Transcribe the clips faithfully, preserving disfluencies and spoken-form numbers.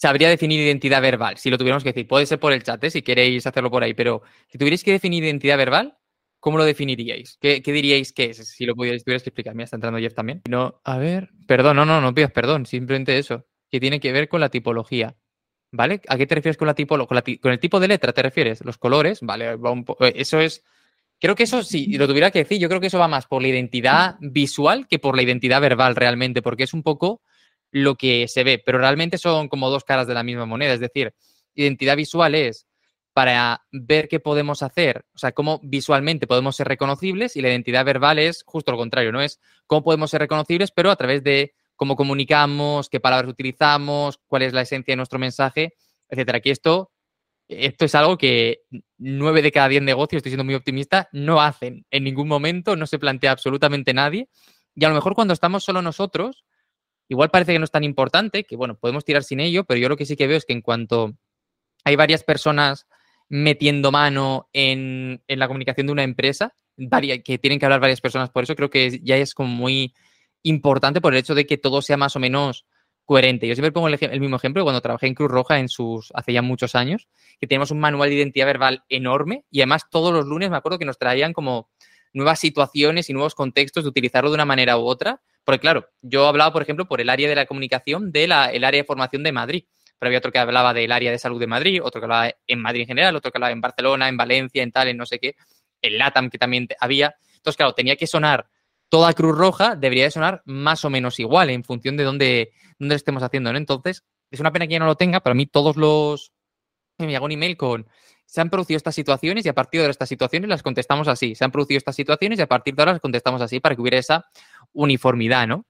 sabría definir identidad verbal, si lo tuviéramos que decir. Puede ser por el chat, ¿eh? Si queréis hacerlo por ahí, pero si tuvierais que definir identidad verbal, ¿cómo lo definiríais? ¿Qué, qué diríais que es? Si lo pudierais, tuvierais que explicar. Mira, está entrando Jeff también. No, a ver, perdón, no, no, no pidas perdón, simplemente eso, que tiene que ver con la tipología. ¿Vale? ¿A qué te refieres con la tipología? ¿Con, la ti- con el tipo de letra te refieres? Los colores, vale, va un po- eh, eso es. Creo que eso, si lo tuviera que decir, yo creo que eso va más por la identidad visual que por la identidad verbal realmente, porque es un poco lo que se ve, pero realmente son como dos caras de la misma moneda. Es decir, identidad visual es para ver qué podemos hacer, o sea, cómo visualmente podemos ser reconocibles, y la identidad verbal es justo lo contrario, ¿no? Es cómo podemos ser reconocibles, pero a través de cómo comunicamos, qué palabras utilizamos, cuál es la esencia de nuestro mensaje, etcétera. Aquí esto esto es algo que nueve de cada diez negocios, estoy siendo muy optimista, no hacen en ningún momento, no se plantea absolutamente nadie. Y a lo mejor cuando estamos solo nosotros, igual parece que no es tan importante, que bueno, podemos tirar sin ello, pero yo lo que sí que veo es que en cuanto hay varias personas metiendo mano en, en la comunicación de una empresa, varia- que tienen que hablar varias personas por eso, creo que ya es como muy importante por el hecho de que todo sea más o menos coherente. Yo siempre pongo el, ej- el mismo ejemplo cuando trabajé en Cruz Roja en sus, hace ya muchos años, que teníamos un manual de identidad verbal enorme y además todos los lunes me acuerdo que nos traían como nuevas situaciones y nuevos contextos de utilizarlo de una manera u otra. Porque claro, yo hablaba, por ejemplo, por el área de la comunicación del área de formación de Madrid, pero había otro que hablaba del área de salud de Madrid, otro que hablaba en Madrid en general, otro que hablaba en Barcelona, en Valencia, en tal, en no sé qué, en LATAM que también había. Entonces, claro, tenía que sonar toda Cruz Roja, debería de sonar más o menos igual en función de dónde, dónde lo estemos haciendo, ¿no? Entonces, es una pena que ya no lo tenga, pero a mí todos los... Me llegó un email con... Se han producido estas situaciones y a partir de estas situaciones las contestamos así. Se han producido estas situaciones y a partir de ahora las contestamos así para que hubiera esa uniformidad, ¿no?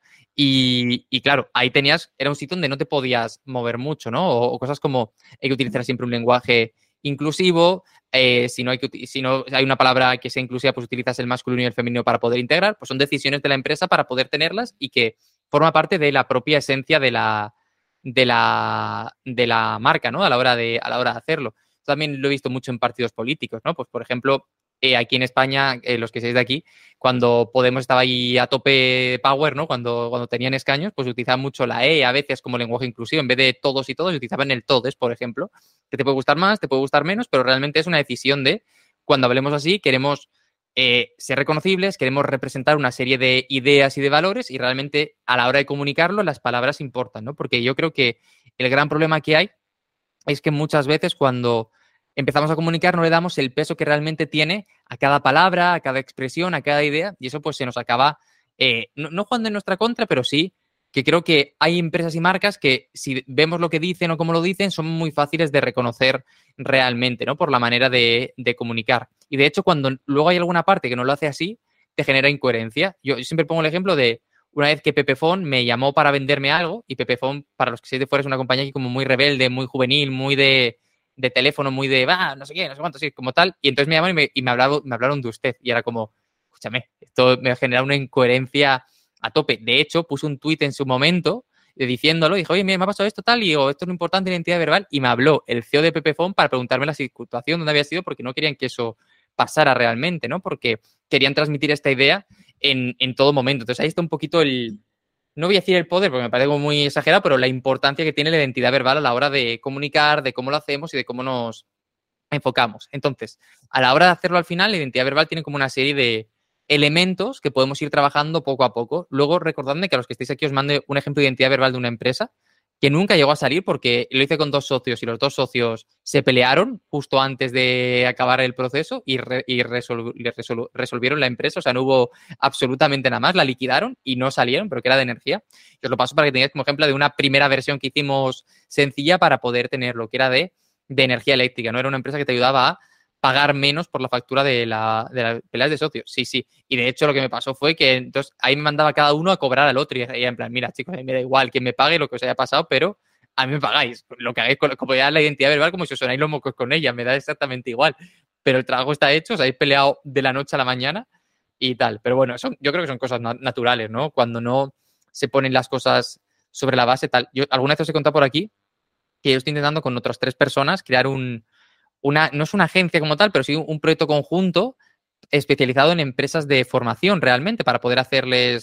Y, y, claro, ahí tenías, era un sitio donde no te podías mover mucho, ¿no? O, o cosas como hay que utilizar siempre un lenguaje inclusivo, eh, si, no hay que, si no hay una palabra que sea inclusiva, pues utilizas el masculino y el femenino para poder integrar, pues son decisiones de la empresa para poder tenerlas y que forma parte de la propia esencia de la, de la, de la marca, ¿no? A la hora de, a la hora de hacerlo. También lo he visto mucho en partidos políticos, ¿no? Pues, por ejemplo, eh, aquí en España, eh, los que seáis de aquí, cuando Podemos estaba ahí a tope power, ¿no? Cuando, cuando tenían escaños, pues utilizaban mucho la E a veces como lenguaje inclusivo. En vez de todos y todos, utilizaban el todes, por ejemplo, que te puede gustar más, te puede gustar menos, pero realmente es una decisión de, cuando hablemos así, queremos eh, ser reconocibles, queremos representar una serie de ideas y de valores y realmente a la hora de comunicarlo las palabras importan, ¿no? Porque yo creo que el gran problema que hay es que muchas veces cuando empezamos a comunicar no le damos el peso que realmente tiene a cada palabra, a cada expresión, a cada idea, y eso pues se nos acaba, eh, no, no jugando en nuestra contra, pero sí que creo que hay empresas y marcas que si vemos lo que dicen o cómo lo dicen, son muy fáciles de reconocer realmente, ¿no? Por la manera de, de comunicar. Y de hecho, cuando luego hay alguna parte que no lo hace así, te genera incoherencia. Yo, yo siempre pongo el ejemplo de una vez que Pepefon me llamó para venderme algo, y Pepefon, para los que seáis de fuera, es una compañía que como muy rebelde, muy juvenil, muy de, de teléfono, muy de, va, no sé qué, no sé cuánto, sí, como tal. Y entonces me llamaron y me, y me, hablaron, me hablaron de usted. Y era como, escúchame, esto me genera una incoherencia a tope. De hecho, puse un tuit en su momento diciéndolo, dijo, oye, mira, me ha pasado esto tal, y digo, esto es lo importante en identidad verbal, y me habló el C E O de Pepefon para preguntarme la situación, dónde había sido, porque no querían que eso pasara realmente, ¿no? Porque querían transmitir esta idea en, en todo momento. Entonces ahí está un poquito el, no voy a decir el poder porque me parece muy exagerado, pero la importancia que tiene la identidad verbal a la hora de comunicar, de cómo lo hacemos y de cómo nos enfocamos. Entonces, a la hora de hacerlo al final, la identidad verbal tiene como una serie de elementos que podemos ir trabajando poco a poco. Luego, recordadme que a los que estéis aquí os mande un ejemplo de identidad verbal de una empresa que nunca llegó a salir porque lo hice con dos socios y los dos socios se pelearon justo antes de acabar el proceso y, re, y resol, resol, resolvieron la empresa. O sea, no hubo absolutamente nada más, la liquidaron y no salieron, pero que era de energía. Y os lo paso para que tengáis como ejemplo de una primera versión que hicimos sencilla para poder tenerlo, que era de de energía eléctrica, ¿no? Era una empresa que te ayudaba a pagar menos por la factura de, la, de las peleas de socios. Sí, sí. Y de hecho lo que me pasó fue que entonces ahí me mandaba cada uno a cobrar al otro y ella en plan, mira chicos, a mí me da igual quién me pague lo que os haya pasado, pero a mí me pagáis. Lo que hagáis, con, como ya la identidad verbal, como si os sonáis los mocos con ella, me da exactamente igual. Pero el trabajo está hecho, os habéis peleado de la noche a la mañana y tal. Pero bueno, son, yo creo que son cosas naturales, ¿no? Cuando no se ponen las cosas sobre la base tal. Yo alguna vez os he contado por aquí que yo estoy intentando con otras tres personas crear un, una, no es una agencia como tal, pero sí un proyecto conjunto especializado en empresas de formación realmente para poder hacerles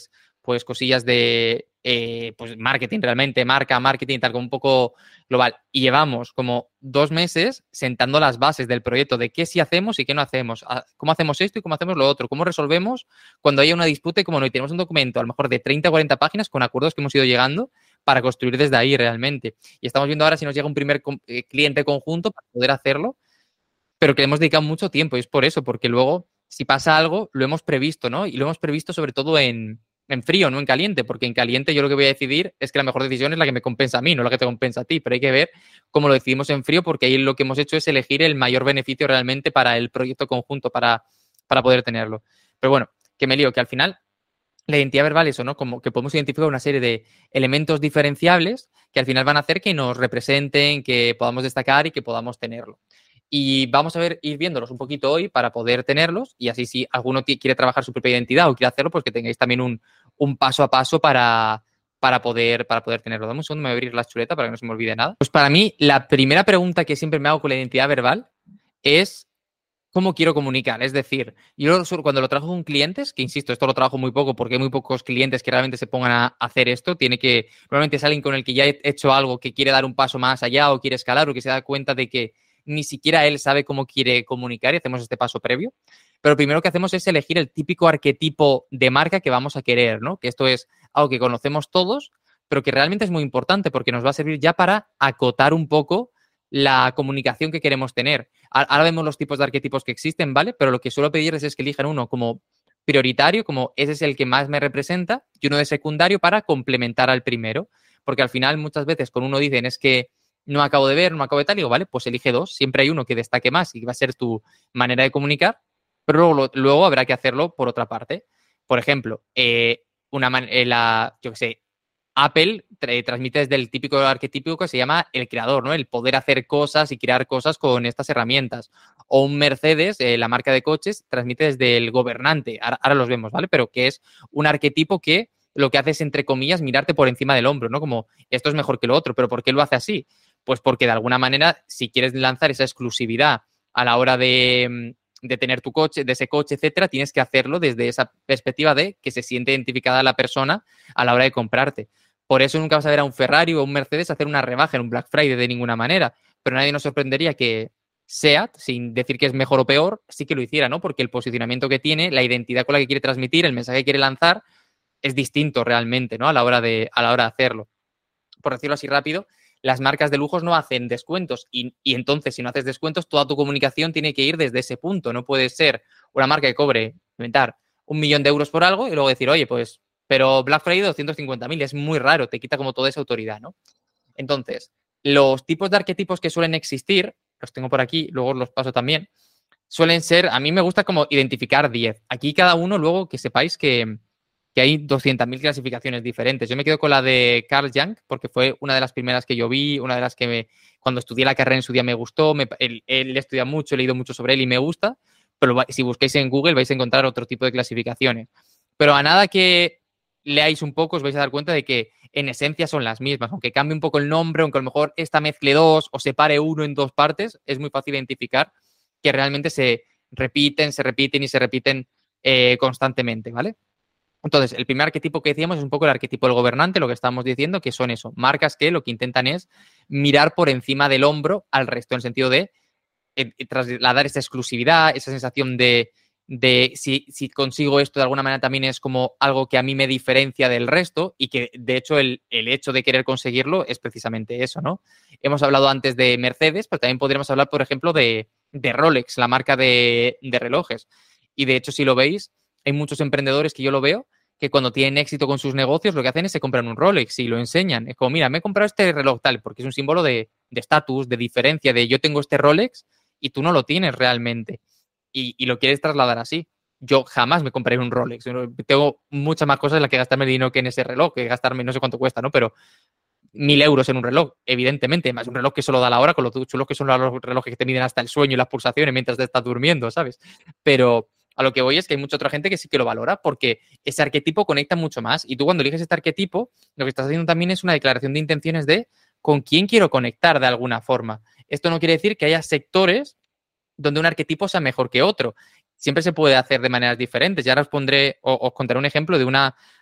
pues cosillas de eh, pues marketing realmente, marca, marketing, tal como un poco global. Y llevamos como dos meses sentando las bases del proyecto de qué sí hacemos y qué no hacemos, cómo hacemos esto y cómo hacemos lo otro, cómo resolvemos cuando haya una disputa y como no, y tenemos un documento a lo mejor de treinta o cuarenta páginas con acuerdos que hemos ido llegando para construir desde ahí realmente. Y estamos viendo ahora si nos llega un primer eh, cliente conjunto para poder hacerlo, pero que le hemos dedicado mucho tiempo y es por eso, porque luego si pasa algo lo hemos previsto, ¿no? Y lo hemos previsto sobre todo en, en frío, no en caliente, porque en caliente yo lo que voy a decidir es que la mejor decisión es la que me compensa a mí, no la que te compensa a ti, pero hay que ver cómo lo decidimos en frío, porque ahí lo que hemos hecho es elegir el mayor beneficio realmente para el proyecto conjunto, para, para poder tenerlo. Pero bueno, que me lío, que al final la identidad verbal, eso, ¿no? Como que podemos identificar una serie de elementos diferenciables que al final van a hacer que nos representen, que podamos destacar y que podamos tenerlo. Y vamos a ver, ir viéndolos un poquito hoy para poder tenerlos y así si alguno quiere trabajar su propia identidad o quiere hacerlo, pues que tengáis también un, un paso a paso para, para, poder, para poder tenerlo. Dame un segundo, me voy a abrir la chuleta para que no se me olvide nada. Pues para mí, la primera pregunta que siempre me hago con la identidad verbal es cómo quiero comunicar. Es decir, yo cuando lo trabajo con clientes, que insisto, esto lo trabajo muy poco porque hay muy pocos clientes que realmente se pongan a hacer esto, tiene que, normalmente es alguien con el que ya he hecho algo que quiere dar un paso más allá o quiere escalar o que se da cuenta de que ni siquiera él sabe cómo quiere comunicar y hacemos este paso previo. Pero lo primero que hacemos es elegir el típico arquetipo de marca que vamos a querer, ¿no? Que esto es algo que conocemos todos, pero que realmente es muy importante porque nos va a servir ya para acotar un poco la comunicación que queremos tener. Ahora vemos los tipos de arquetipos que existen, ¿vale? Pero lo que suelo pedirles es que elijan uno como prioritario, como ese es el que más me representa, y uno de secundario para complementar al primero. Porque al final muchas veces con uno dicen es que no acabo de ver, no acabo de tal, y digo, vale, pues elige dos. Siempre hay uno que destaque más y va a ser tu manera de comunicar, pero luego, luego habrá que hacerlo por otra parte. Por ejemplo, eh, una man eh, la, yo qué sé, Apple tra transmite desde el típico arquetípico que se llama el creador, ¿no? El poder hacer cosas y crear cosas con estas herramientas. O un Mercedes, eh, la marca de coches, transmite desde el gobernante. Ahora, ahora los vemos, ¿vale? Pero que es un arquetipo que lo que hace es, entre comillas, mirarte por encima del hombro, ¿no? Como, esto es mejor que lo otro, pero ¿por qué lo hace así? Pues porque de alguna manera, si quieres lanzar esa exclusividad a la hora de, de tener tu coche, de ese coche, etcétera, tienes que hacerlo desde esa perspectiva de que se siente identificada la persona a la hora de comprarte. Por eso nunca vas a ver a un Ferrari o un Mercedes hacer una rebaja en un Black Friday de ninguna manera. Pero nadie nos sorprendería que SEAT, sin decir que es mejor o peor, sí que lo hiciera, ¿no? Porque el posicionamiento que tiene, la identidad con la que quiere transmitir, el mensaje que quiere lanzar, es distinto realmente, ¿no? A la hora de, a la hora de hacerlo. Por decirlo así rápido, las marcas de lujos no hacen descuentos y, y entonces si no haces descuentos, toda tu comunicación tiene que ir desde ese punto. No puede ser una marca que cobre, inventar, un millón de euros por algo y luego decir, oye, pues pero Black Friday doscientos cincuenta mil, es muy raro, te quita como toda esa autoridad, ¿no? Entonces, los tipos de arquetipos que suelen existir, los tengo por aquí, luego los paso también, suelen ser, a mí me gusta como identificar diez. Aquí cada uno, luego que sepáis que, que hay doscientas mil clasificaciones diferentes. Yo me quedo con la de Carl Jung, porque fue una de las primeras que yo vi, una de las que me, cuando estudié la carrera en su día me gustó, me, él, él estudia mucho, he leído mucho sobre él y me gusta, pero si busquáis en Google vais a encontrar otro tipo de clasificaciones. Pero a nada que leáis un poco, os vais a dar cuenta de que en esencia son las mismas. Aunque cambie un poco el nombre, aunque a lo mejor esta mezcle dos o separe uno en dos partes, es muy fácil identificar que realmente se repiten, se repiten y se repiten eh, constantemente, ¿vale? Entonces, el primer arquetipo que decíamos es un poco el arquetipo del gobernante, lo que estábamos diciendo, que son eso, marcas que lo que intentan es mirar por encima del hombro al resto, en el sentido de eh, trasladar esa exclusividad, esa sensación de de si, si, consigo esto de alguna manera también es como algo que a mí me diferencia del resto y que de hecho el, el hecho de querer conseguirlo es precisamente eso, ¿no? Hemos hablado antes de Mercedes, pero también podríamos hablar, por ejemplo, de, de Rolex, la marca de, de relojes. Y de hecho, si lo veis, hay muchos emprendedores que yo lo veo que cuando tienen éxito con sus negocios lo que hacen es se compran un Rolex y lo enseñan. Es como, mira, me he comprado este reloj tal, porque es un símbolo de estatus, de, de diferencia, de yo tengo este Rolex y tú no lo tienes realmente. Y, y lo quieres trasladar así. Yo jamás me compraré un Rolex. Tengo muchas más cosas en las que gastarme dinero que en ese reloj, que gastarme no sé cuánto cuesta, ¿no? Pero mil euros en un reloj, evidentemente. Más un reloj que solo da la hora, con lo chulos que son los relojes que te miden hasta el sueño y las pulsaciones mientras te estás durmiendo, ¿sabes? Pero a lo que voy es que hay mucha otra gente que sí que lo valora porque ese arquetipo conecta mucho más. Y tú cuando eliges este arquetipo, lo que estás haciendo también es una declaración de intenciones de con quién quiero conectar de alguna forma. Esto no quiere decir que haya sectores donde un arquetipo sea mejor que otro. Siempre se puede hacer de maneras diferentes. Y ahora os pondré, o os contaré un ejemplo de una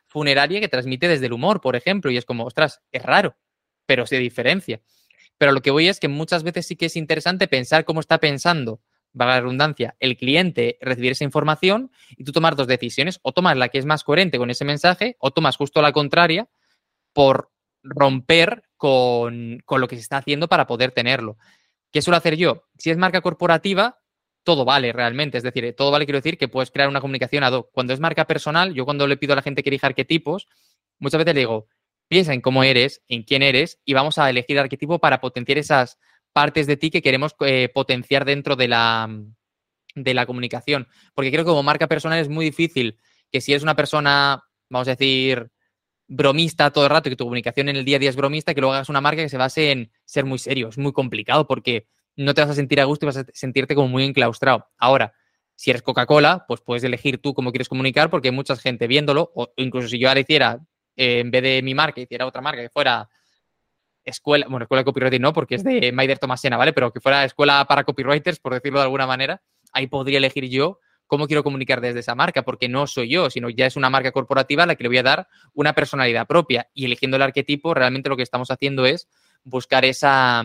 funeraria que transmite desde el humor, por ejemplo, y es como, ostras, es raro, pero se diferencia. Pero lo que voy es que muchas veces sí que es interesante pensar cómo está pensando, valga la redundancia, el cliente recibir esa información y tú tomar dos decisiones, o tomas la que es más coherente con ese mensaje, o tomas justo la contraria por romper con, con lo que se está haciendo para poder tenerlo. ¿Qué suelo hacer yo? Si es marca corporativa, todo vale realmente. Es decir, todo vale, quiero decir, que puedes crear una comunicación ad hoc. Cuando es marca personal, yo cuando le pido a la gente que elija arquetipos, muchas veces le digo, piensa en cómo eres, en quién eres, y vamos a elegir el arquetipo para potenciar esas partes de ti que queremos eh, potenciar dentro de la, de la comunicación. Porque creo que como marca personal es muy difícil que si eres una persona, vamos a decir, bromista todo el rato y que tu comunicación en el día a día es bromista, que luego hagas una marca que se base en ser muy serio. Es muy complicado porque no te vas a sentir a gusto y vas a sentirte como muy enclaustrado. Ahora, si eres Coca-Cola, pues puedes elegir tú cómo quieres comunicar porque hay mucha gente viéndolo, o incluso si yo ahora hiciera, eh, en vez de mi marca, hiciera otra marca que fuera escuela, bueno, escuela de copywriting no, porque es de Maider Tomasena, ¿vale? Pero que fuera escuela para copywriters, por decirlo de alguna manera, ahí podría elegir yo cómo quiero comunicar desde esa marca, porque no soy yo, sino ya es una marca corporativa a la que le voy a dar una personalidad propia. Y eligiendo el arquetipo, realmente lo que estamos haciendo es buscar esa,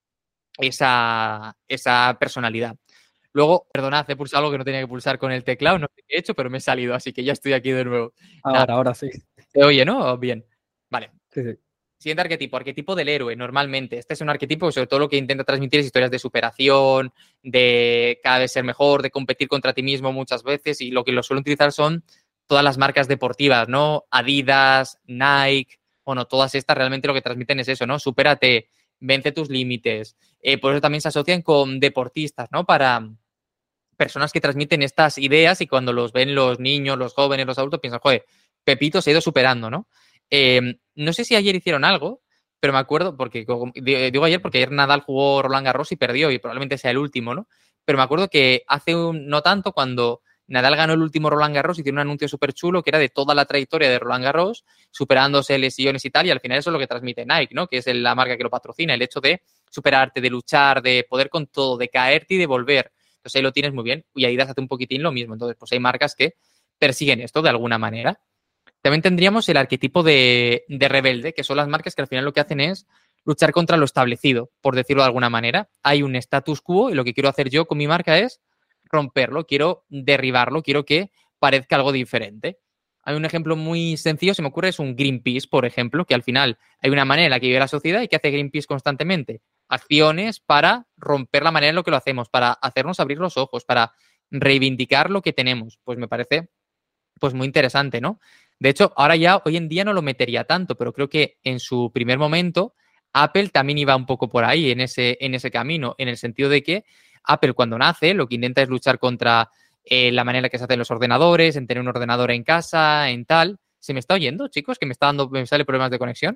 esa, esa personalidad. Luego, perdonad, he pulsado algo que no tenía que pulsar con el teclado, no sé qué he hecho, pero me he salido, así que ya estoy aquí de nuevo. Ahora, Nada, ahora sí. ¿se oye, no? Bien. Vale. Sí, sí. Siguiente arquetipo, arquetipo del héroe, normalmente. Este es un arquetipo que sobre todo lo que intenta transmitir es historias de superación, de cada vez ser mejor, de competir contra ti mismo muchas veces, y lo que lo suelen utilizar son todas las marcas deportivas, ¿no? Adidas, Nike, bueno, todas estas realmente lo que transmiten es eso, ¿no? Supérate, vence tus límites. Eh, por eso también se asocian con deportistas, ¿no? Para personas que transmiten estas ideas y cuando los ven los niños, los jóvenes, los adultos, piensan, joder, Pepito se ha ido superando, ¿no? Eh, no sé si ayer hicieron algo, pero me acuerdo, porque digo ayer porque ayer Nadal jugó Roland Garros y perdió y probablemente sea el último, ¿no? Pero me acuerdo que hace un, no tanto, cuando Nadal ganó el último Roland Garros y tiene un anuncio súper chulo que era de toda la trayectoria de Roland Garros, superándose lesiones y tal, y al final eso es lo que transmite Nike, ¿no? Que es la marca que lo patrocina, el hecho de superarte, de luchar, de poder con todo, de caerte y de volver. Entonces ahí lo tienes muy bien y Adidas hace un poquitín lo mismo. Entonces, pues hay marcas que persiguen esto de alguna manera. También tendríamos el arquetipo de, de rebelde, que son las marcas que al final lo que hacen es luchar contra lo establecido, por decirlo de alguna manera. Hay un status quo y lo que quiero hacer yo con mi marca es romperlo, quiero derribarlo, quiero que parezca algo diferente. Hay un ejemplo muy sencillo, se me ocurre, es un Greenpeace, por ejemplo, que al final hay una manera en la que vive la sociedad y que hace Greenpeace constantemente. Acciones para romper la manera en la que lo hacemos, para hacernos abrir los ojos, para reivindicar lo que tenemos. Pues me parece pues muy interesante, ¿no? De hecho, ahora ya, hoy en día no lo metería tanto, pero creo que en su primer momento Apple también iba un poco por ahí, en ese, en ese camino, en el sentido de que Apple cuando nace lo que intenta es luchar contra eh, la manera en la que se hacen los ordenadores, en tener un ordenador en casa, en tal. ¿Se me está oyendo, chicos? Que me está dando, me sale problemas de conexión.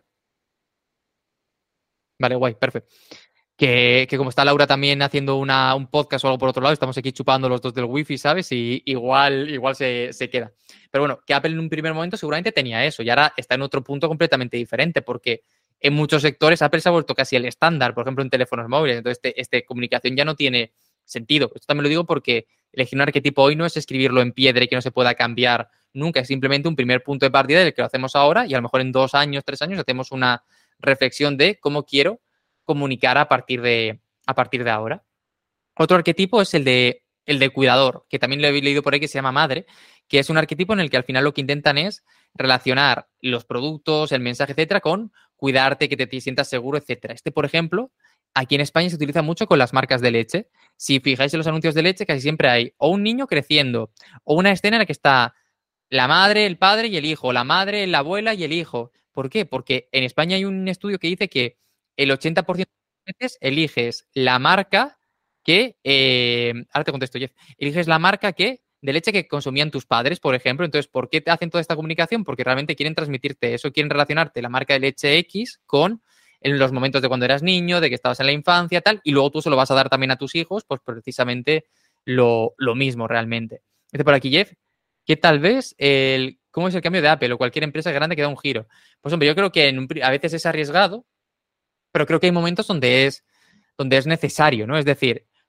Vale, guay, perfecto. Que, que como está Laura también haciendo una, un podcast o algo por otro lado, estamos aquí chupando los dos del wifi, ¿sabes? Y igual, igual se, se queda. Pero bueno, que Apple en un primer momento seguramente tenía eso y ahora está en otro punto completamente diferente porque en muchos sectores Apple se ha vuelto casi el estándar, por ejemplo en teléfonos móviles. Entonces, este, este comunicación ya no tiene sentido. Esto también lo digo porque elegir un arquetipo hoy no es escribirlo en piedra y que no se pueda cambiar nunca. Es simplemente un primer punto de partida del que lo hacemos ahora y a lo mejor en dos años, tres años hacemos una reflexión de cómo quiero comunicar a partir de, a partir de ahora. Otro arquetipo es el de, el de cuidador, que también lo he leído por ahí que se llama madre, que es un arquetipo en el que al final lo que intentan es relacionar los productos, el mensaje, etcétera, con cuidarte, que te, te sientas seguro, etcétera. Este, por ejemplo, aquí en España se utiliza mucho con las marcas de leche. Si fijáis en los anuncios de leche, casi siempre hay o un niño creciendo o una escena en la que está la madre, el padre y el hijo, la madre, la abuela y el hijo. ¿Por qué? Porque en España hay un estudio que dice que el ochenta por ciento de las veces eliges la marca que, eh, ahora te contesto, Jeff, eliges la marca que de leche que consumían tus padres, por ejemplo. Entonces, ¿por qué te hacen toda esta comunicación? Porque realmente quieren transmitirte eso, quieren relacionarte la marca de leche X con en los momentos de cuando eras niño, de que estabas en la infancia, tal, y luego tú se lo vas a dar también a tus hijos, pues precisamente lo, lo mismo realmente. Dice por aquí, Jeff, que tal vez el, ¿cómo es el cambio de Apple o cualquier empresa grande que da un giro? Pues hombre, yo creo que en un, a veces es arriesgado, pero creo que hay momentos donde es, donde es necesario, ¿no? Es decir,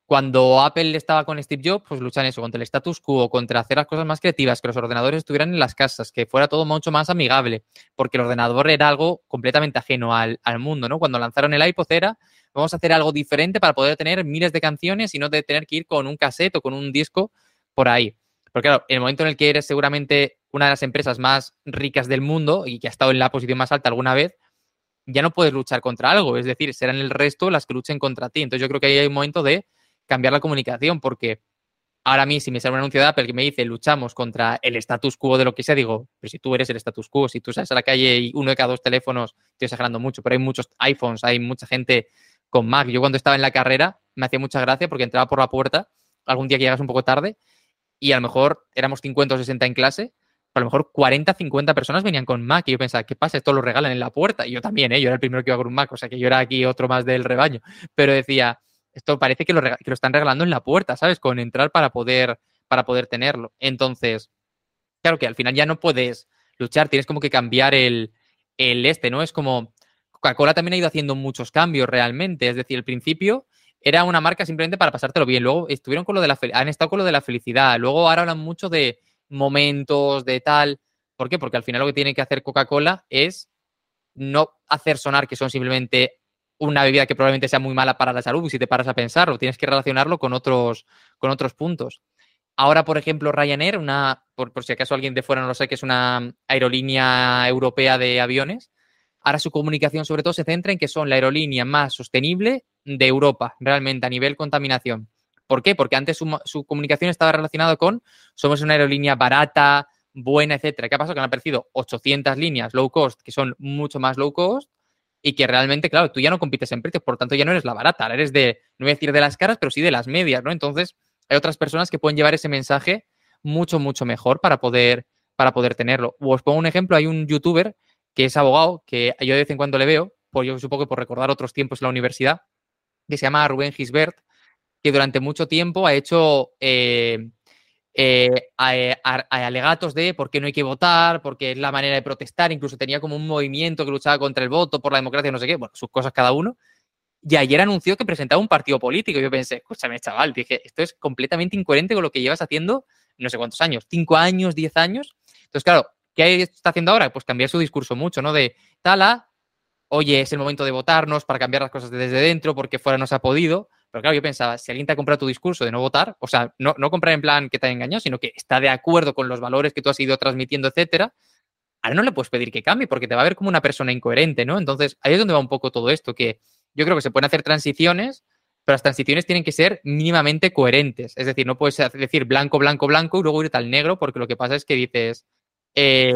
Cuando Apple estaba con Steve Jobs, pues luchan eso, contra el status quo, contra hacer las cosas más creativas, que los ordenadores estuvieran en las casas, que fuera todo mucho más amigable, porque el ordenador era algo completamente ajeno al, al mundo, ¿no? Cuando lanzaron el iPod era, vamos a hacer algo diferente para poder tener miles de canciones y no de tener que ir con un cassette o con un disco por ahí. Porque claro, en el momento en el que eres seguramente una de las empresas más ricas del mundo y que ha estado en la posición más alta alguna vez, ya no puedes luchar contra algo, es decir, serán el resto las que luchen contra ti. Entonces yo creo que ahí hay un momento de cambiar la comunicación, porque ahora a mí si me sale un anuncio de Apple que me dice luchamos contra el status quo de lo que sea, digo, pero si tú eres el status quo, si tú sales a la calle y uno de cada dos teléfonos, estoy exagerando mucho, pero hay muchos iPhones, hay mucha gente con Mac. Yo cuando estaba en la carrera me hacía mucha gracia porque entraba por la puerta algún día que llegas un poco tarde y a lo mejor éramos cincuenta o sesenta en clase, a lo mejor cuarenta, cincuenta personas venían con Mac y yo pensaba, ¿qué pasa? Esto lo regalan en la puerta. Y yo también, ¿eh? Yo era el primero que iba con un Mac, o sea que yo era aquí otro más del rebaño. Pero decía, esto parece que lo, que lo están regalando en la puerta, ¿sabes? Con entrar para poder, para poder tenerlo. Entonces, claro que al final ya no puedes luchar, tienes como que cambiar el, el este, ¿no? Es como, Coca-Cola también ha ido haciendo muchos cambios realmente. Es decir, al principio era una marca simplemente para pasártelo bien. Luego estuvieron con lo de la han estado con lo de la felicidad. Luego ahora hablan mucho de momentos, de tal. ¿Por qué? Porque al final lo que tiene que hacer Coca-Cola es no hacer sonar que son simplemente una bebida que probablemente sea muy mala para la salud, y si te paras a pensarlo, tienes que relacionarlo con otros, con otros puntos. Ahora, por ejemplo, Ryanair, una, por, por si acaso alguien de fuera no lo sabe, que es una aerolínea europea de aviones, ahora su comunicación sobre todo se centra en que son la aerolínea más sostenible de Europa, realmente, a nivel contaminación. ¿Por qué? Porque antes su, su comunicación estaba relacionada con somos una aerolínea barata, buena, etcétera. ¿Qué ha pasado? Que han aparecido ochocientas líneas low cost que son mucho más low cost y que realmente, claro, tú ya no compites en precios, por lo tanto ya no eres la barata, eres de, no voy a decir de las caras, pero sí de las medias, ¿no? Entonces hay otras personas que pueden llevar ese mensaje mucho, mucho mejor para poder, para poder tenerlo. O os pongo un ejemplo, hay un youtuber que es abogado, que yo de vez en cuando le veo, pues yo supongo que por recordar otros tiempos en la universidad, que se llama Rubén Gisbert, que durante mucho tiempo ha hecho eh, eh, a, a, a alegatos de por qué no hay que votar, porque es la manera de protestar, incluso tenía como un movimiento que luchaba contra el voto, por la democracia, no sé qué, bueno, sus cosas cada uno. Y ayer anunció que presentaba un partido político. Yo pensé, escúchame, chaval, dije, esto es completamente incoherente con lo que llevas haciendo no sé cuántos años, cinco años, diez años. Entonces, claro, ¿qué está haciendo ahora? Pues cambiar su discurso mucho, ¿no? De tal a, oye, es el momento de votarnos para cambiar las cosas desde dentro porque fuera no se ha podido. Pero claro, yo pensaba, si alguien te ha comprado tu discurso de no votar, o sea, no, no comprar en plan que te ha engañado, sino que está de acuerdo con los valores que tú has ido transmitiendo, etcétera, ahora no le puedes pedir que cambie porque te va a ver como una persona incoherente, ¿no? Entonces, ahí es donde va un poco todo esto, que yo creo que se pueden hacer transiciones, pero las transiciones tienen que ser mínimamente coherentes. Es decir, no puedes decir blanco, blanco, blanco y luego irte al negro, porque lo que pasa es que dices, eh,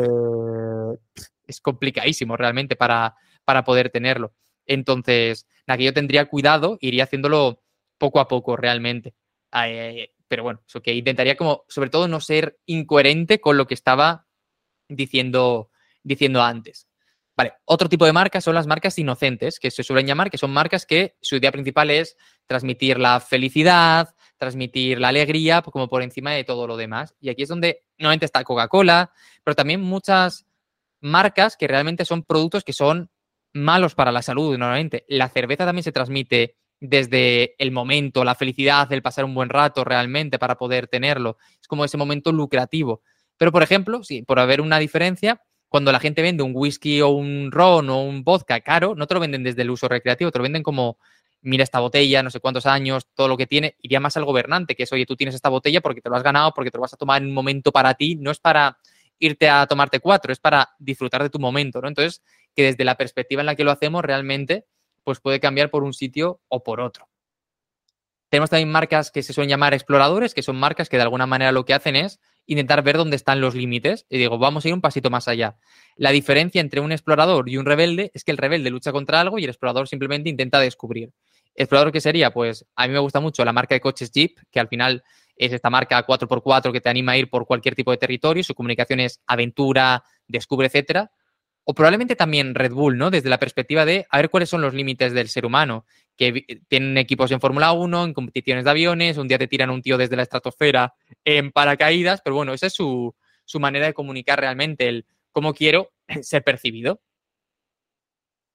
es complicadísimo realmente para, para poder tenerlo. Entonces, nada, que yo tendría cuidado, iría haciéndolo poco a poco realmente. Eh, pero bueno, eso que intentaría como, sobre todo, no ser incoherente con lo que estaba diciendo, diciendo antes. Vale, otro tipo de marcas son las marcas inocentes, que se suelen llamar, que son marcas que su idea principal es transmitir la felicidad, transmitir la alegría, como por encima de todo lo demás. Y aquí es donde normalmente está Coca-Cola, pero también muchas marcas que realmente son productos que son malos para la salud normalmente. La cerveza también se transmite desde el momento, la felicidad, el pasar un buen rato realmente para poder tenerlo. Es como ese momento lucrativo. Pero, por ejemplo, sí, por haber una diferencia, cuando la gente vende un whisky o un ron o un vodka caro, no te lo venden desde el uso recreativo, te lo venden como, mira esta botella, no sé cuántos años, todo lo que tiene, iría más al gobernante, que es, oye, tú tienes esta botella porque te lo has ganado, porque te lo vas a tomar en un momento para ti, no es para irte a tomarte cuatro, es para disfrutar de tu momento, ¿no? Entonces, que desde la perspectiva en la que lo hacemos realmente, pues puede cambiar por un sitio o por otro. Tenemos también marcas que se suelen llamar exploradores, que son marcas que de alguna manera lo que hacen es intentar ver dónde están los límites. Y digo, vamos a ir un pasito más allá. La diferencia entre un explorador y un rebelde es que el rebelde lucha contra algo y el explorador simplemente intenta descubrir. ¿Explorador qué sería? Pues a mí me gusta mucho la marca de coches Jeep, que al final es esta marca cuatro por cuatro que te anima a ir por cualquier tipo de territorio. Su comunicación es aventura, descubre, etcétera. O probablemente también Red Bull, ¿no? Desde la perspectiva de a ver cuáles son los límites del ser humano, que tienen equipos en Fórmula uno, en competiciones de aviones, un día te tiran un tío desde la estratosfera en paracaídas, pero bueno, esa es su, su manera de comunicar realmente, el cómo quiero ser percibido.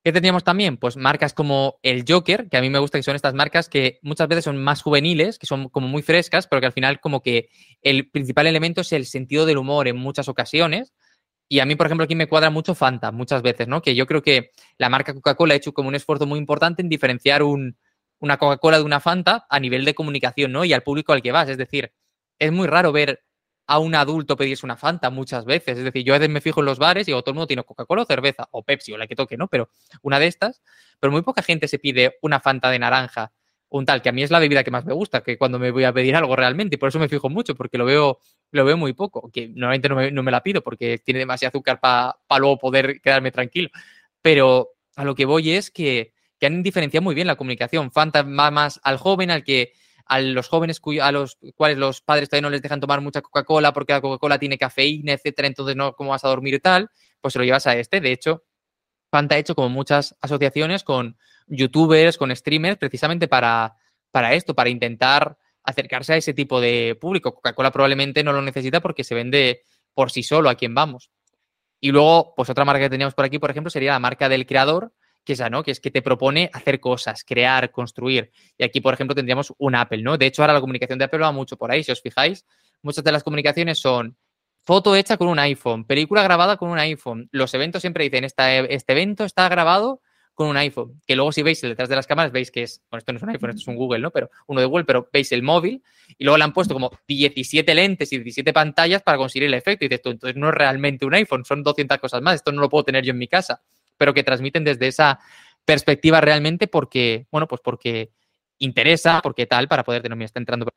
¿Qué teníamos también? Pues marcas como el Joker, que a mí me gusta que son estas marcas que muchas veces son más juveniles, que son como muy frescas, pero que al final como que el principal elemento es el sentido del humor en muchas ocasiones. Y a mí, por ejemplo, aquí me cuadra mucho Fanta, muchas veces, ¿no? Que yo creo que la marca Coca-Cola ha hecho como un esfuerzo muy importante en diferenciar un, una Coca-Cola de una Fanta a nivel de comunicación, ¿no? Y al público al que vas. Es decir, es muy raro ver a un adulto pedirse una Fanta muchas veces. Es decir, yo a veces me fijo en los bares y digo, todo el mundo tiene Coca-Cola o cerveza, o Pepsi, o la que toque, ¿no? Pero una de estas. Pero muy poca gente se pide una Fanta de naranja, un tal, que a mí es la bebida que más me gusta, que cuando me voy a pedir algo realmente. Y por eso me fijo mucho, porque lo veo lo veo muy poco, que normalmente no me, no me la pido porque tiene demasiado azúcar para pa luego poder quedarme tranquilo. Pero a lo que voy es que, que han diferenciado muy bien la comunicación. Fanta va más al joven, al que a los jóvenes cuyo, a los cuales los padres todavía no les dejan tomar mucha Coca-Cola porque la Coca-Cola tiene cafeína, etcétera, entonces no, ¿cómo vas a dormir y tal? Pues se lo llevas a este. De hecho, Fanta ha hecho como muchas asociaciones con youtubers, con streamers, precisamente para, para esto, para intentar acercarse a ese tipo de público. Coca-Cola probablemente no lo necesita porque se vende por sí solo a quien vamos. Y luego, pues otra marca que teníamos por aquí, por ejemplo, sería la marca del creador, que es esa, ¿no? Que es que te propone hacer cosas, crear, construir. Y aquí, por ejemplo, tendríamos un Apple, ¿no? De hecho, ahora la comunicación de Apple va mucho por ahí, si os fijáis. Muchas de las comunicaciones son foto hecha con un iPhone, película grabada con un iPhone. Los eventos siempre dicen, este, este evento está grabado con un iPhone. Que luego si veis detrás de las cámaras veis que es, bueno, esto no es un iPhone, esto es un Google, ¿no? Pero uno de Google, pero veis el móvil y luego le han puesto como diecisiete lentes y diecisiete pantallas para conseguir el efecto. Y dices tú, entonces no es realmente un iPhone, son doscientas cosas más. Esto no lo puedo tener yo en mi casa. Pero que transmiten desde esa perspectiva realmente porque, bueno, pues porque interesa, porque tal, para poder tener, me está entrando.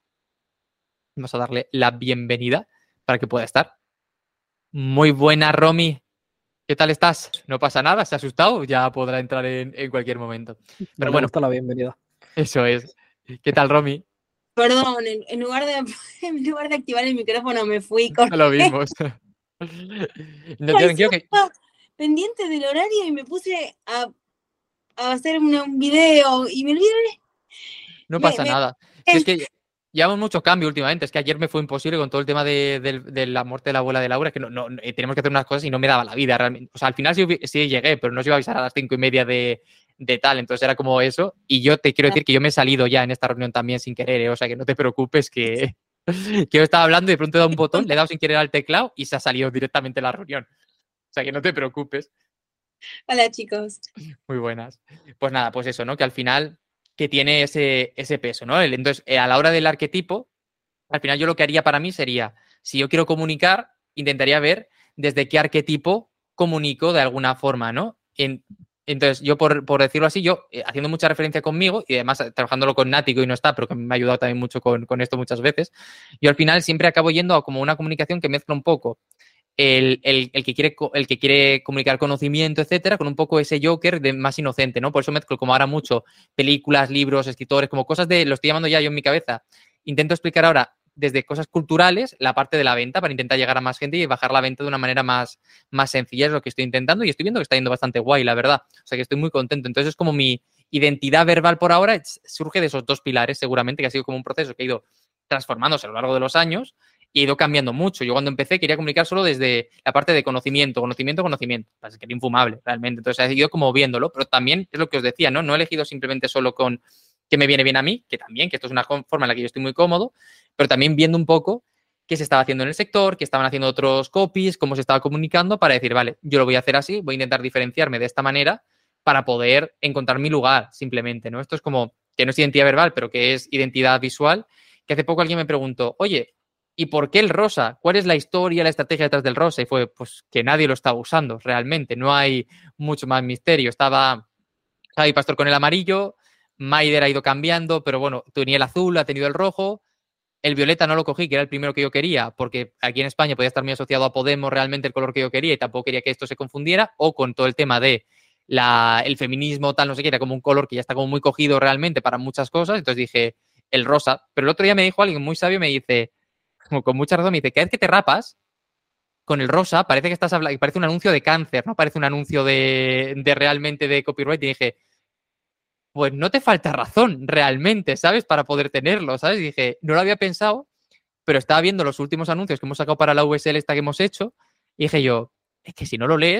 Vamos a darle la bienvenida para que pueda estar. Muy buena, Romy. ¿Qué tal estás? No pasa nada, se ha asustado, ya podrá entrar en, en cualquier momento. No Pero le bueno, gusta la bienvenida. eso es. ¿Qué tal, Romy? Perdón, en, en lugar de, en lugar de activar el micrófono me fui con... No lo vimos. No, Ay, tranquilo que estaba pendiente del horario y me puse a, a hacer una- un video y me olvidé. no Me, pasa me- nada. Si es que llevamos mucho cambio últimamente. Es que ayer me fue imposible con todo el tema de, de- de la muerte de la abuela de Laura, que no, no, eh, tenemos que hacer unas cosas y no me daba la vida realmente. O sea, al final sí, hubi- sí llegué, pero no os iba a avisar a las cinco y media de, de tal. Entonces era como eso. Y yo te quiero decir que yo me he salido ya en esta reunión también sin querer, ¿eh? O sea, que no te preocupes que, que yo estaba hablando y de pronto he dado un botón, le he dado sin querer al teclado y se ha salido directamente la reunión. O sea, que no te preocupes. Hola, chicos. Muy buenas. Pues nada, pues eso, ¿no? Que al final que tiene ese, ese peso, ¿no? El- Entonces, eh, a la hora del arquetipo, al final yo lo que haría para mí sería, si yo quiero comunicar, intentaría ver desde qué arquetipo comunico de alguna forma, ¿no? En- entonces, yo por, por decirlo así, yo eh, haciendo mucha referencia conmigo y además eh, trabajándolo con Nati, que hoy no está, pero que me ha ayudado también mucho con, con esto muchas veces, yo al final siempre acabo yendo a como una comunicación que mezcla un poco el, el, el, que quiere, el que quiere comunicar conocimiento, etcétera, con un poco ese Joker de más inocente, ¿no? Por eso mezclo como ahora mucho películas, libros, escritores, como cosas de, lo estoy llamando ya yo en mi cabeza. Intento explicar ahora desde cosas culturales la parte de la venta para intentar llegar a más gente y bajar la venta de una manera más, más sencilla, es lo que estoy intentando y estoy viendo que está yendo bastante guay, la verdad. O sea que estoy muy contento. Entonces es como mi identidad verbal por ahora surge de esos dos pilares, seguramente, que ha sido como un proceso que ha ido transformándose a lo largo de los años y ha ido cambiando mucho. Yo cuando empecé quería comunicar solo desde la parte de conocimiento, conocimiento, conocimiento. Es que era infumable, realmente. Entonces he ido como viéndolo, pero también es lo que os decía, ¿no? No he elegido simplemente solo con que me viene bien a mí, que también, que esto es una forma en la que yo estoy muy cómodo, pero también viendo un poco qué se estaba haciendo en el sector, qué estaban haciendo otros copies, cómo se estaba comunicando, para decir, vale, yo lo voy a hacer así, voy a intentar diferenciarme de esta manera para poder encontrar mi lugar, simplemente, ¿no? Esto es como, que no es identidad verbal, pero que es identidad visual, que hace poco alguien me preguntó, oye, ¿y por qué el rosa? ¿Cuál es la historia, la estrategia detrás del rosa? Y fue, pues, que nadie lo estaba usando, realmente, no hay mucho más misterio. Estaba Javi Pastor con el amarillo, Maider ha ido cambiando, pero bueno, tenía el azul, ha tenido el rojo. El violeta no lo cogí, que era el primero que yo quería, porque aquí en España podía estar muy asociado a Podemos realmente el color que yo quería y tampoco quería que esto se confundiera, o con todo el tema de la, el feminismo, tal, no sé qué, era como un color que ya está como muy cogido realmente para muchas cosas, entonces dije el rosa. Pero el otro día me dijo alguien muy sabio, me dice, como con mucha razón, me dice, cada vez que te rapas, con el rosa parece que estás hablando, parece un anuncio de cáncer, no parece un anuncio de, de realmente de copyright. Y dije, pues no te falta razón realmente, ¿sabes? Para poder tenerlo, ¿sabes? Y dije, no lo había pensado, pero estaba viendo los últimos anuncios que hemos sacado para la U S L esta que hemos hecho y dije yo, es que si no lo lees,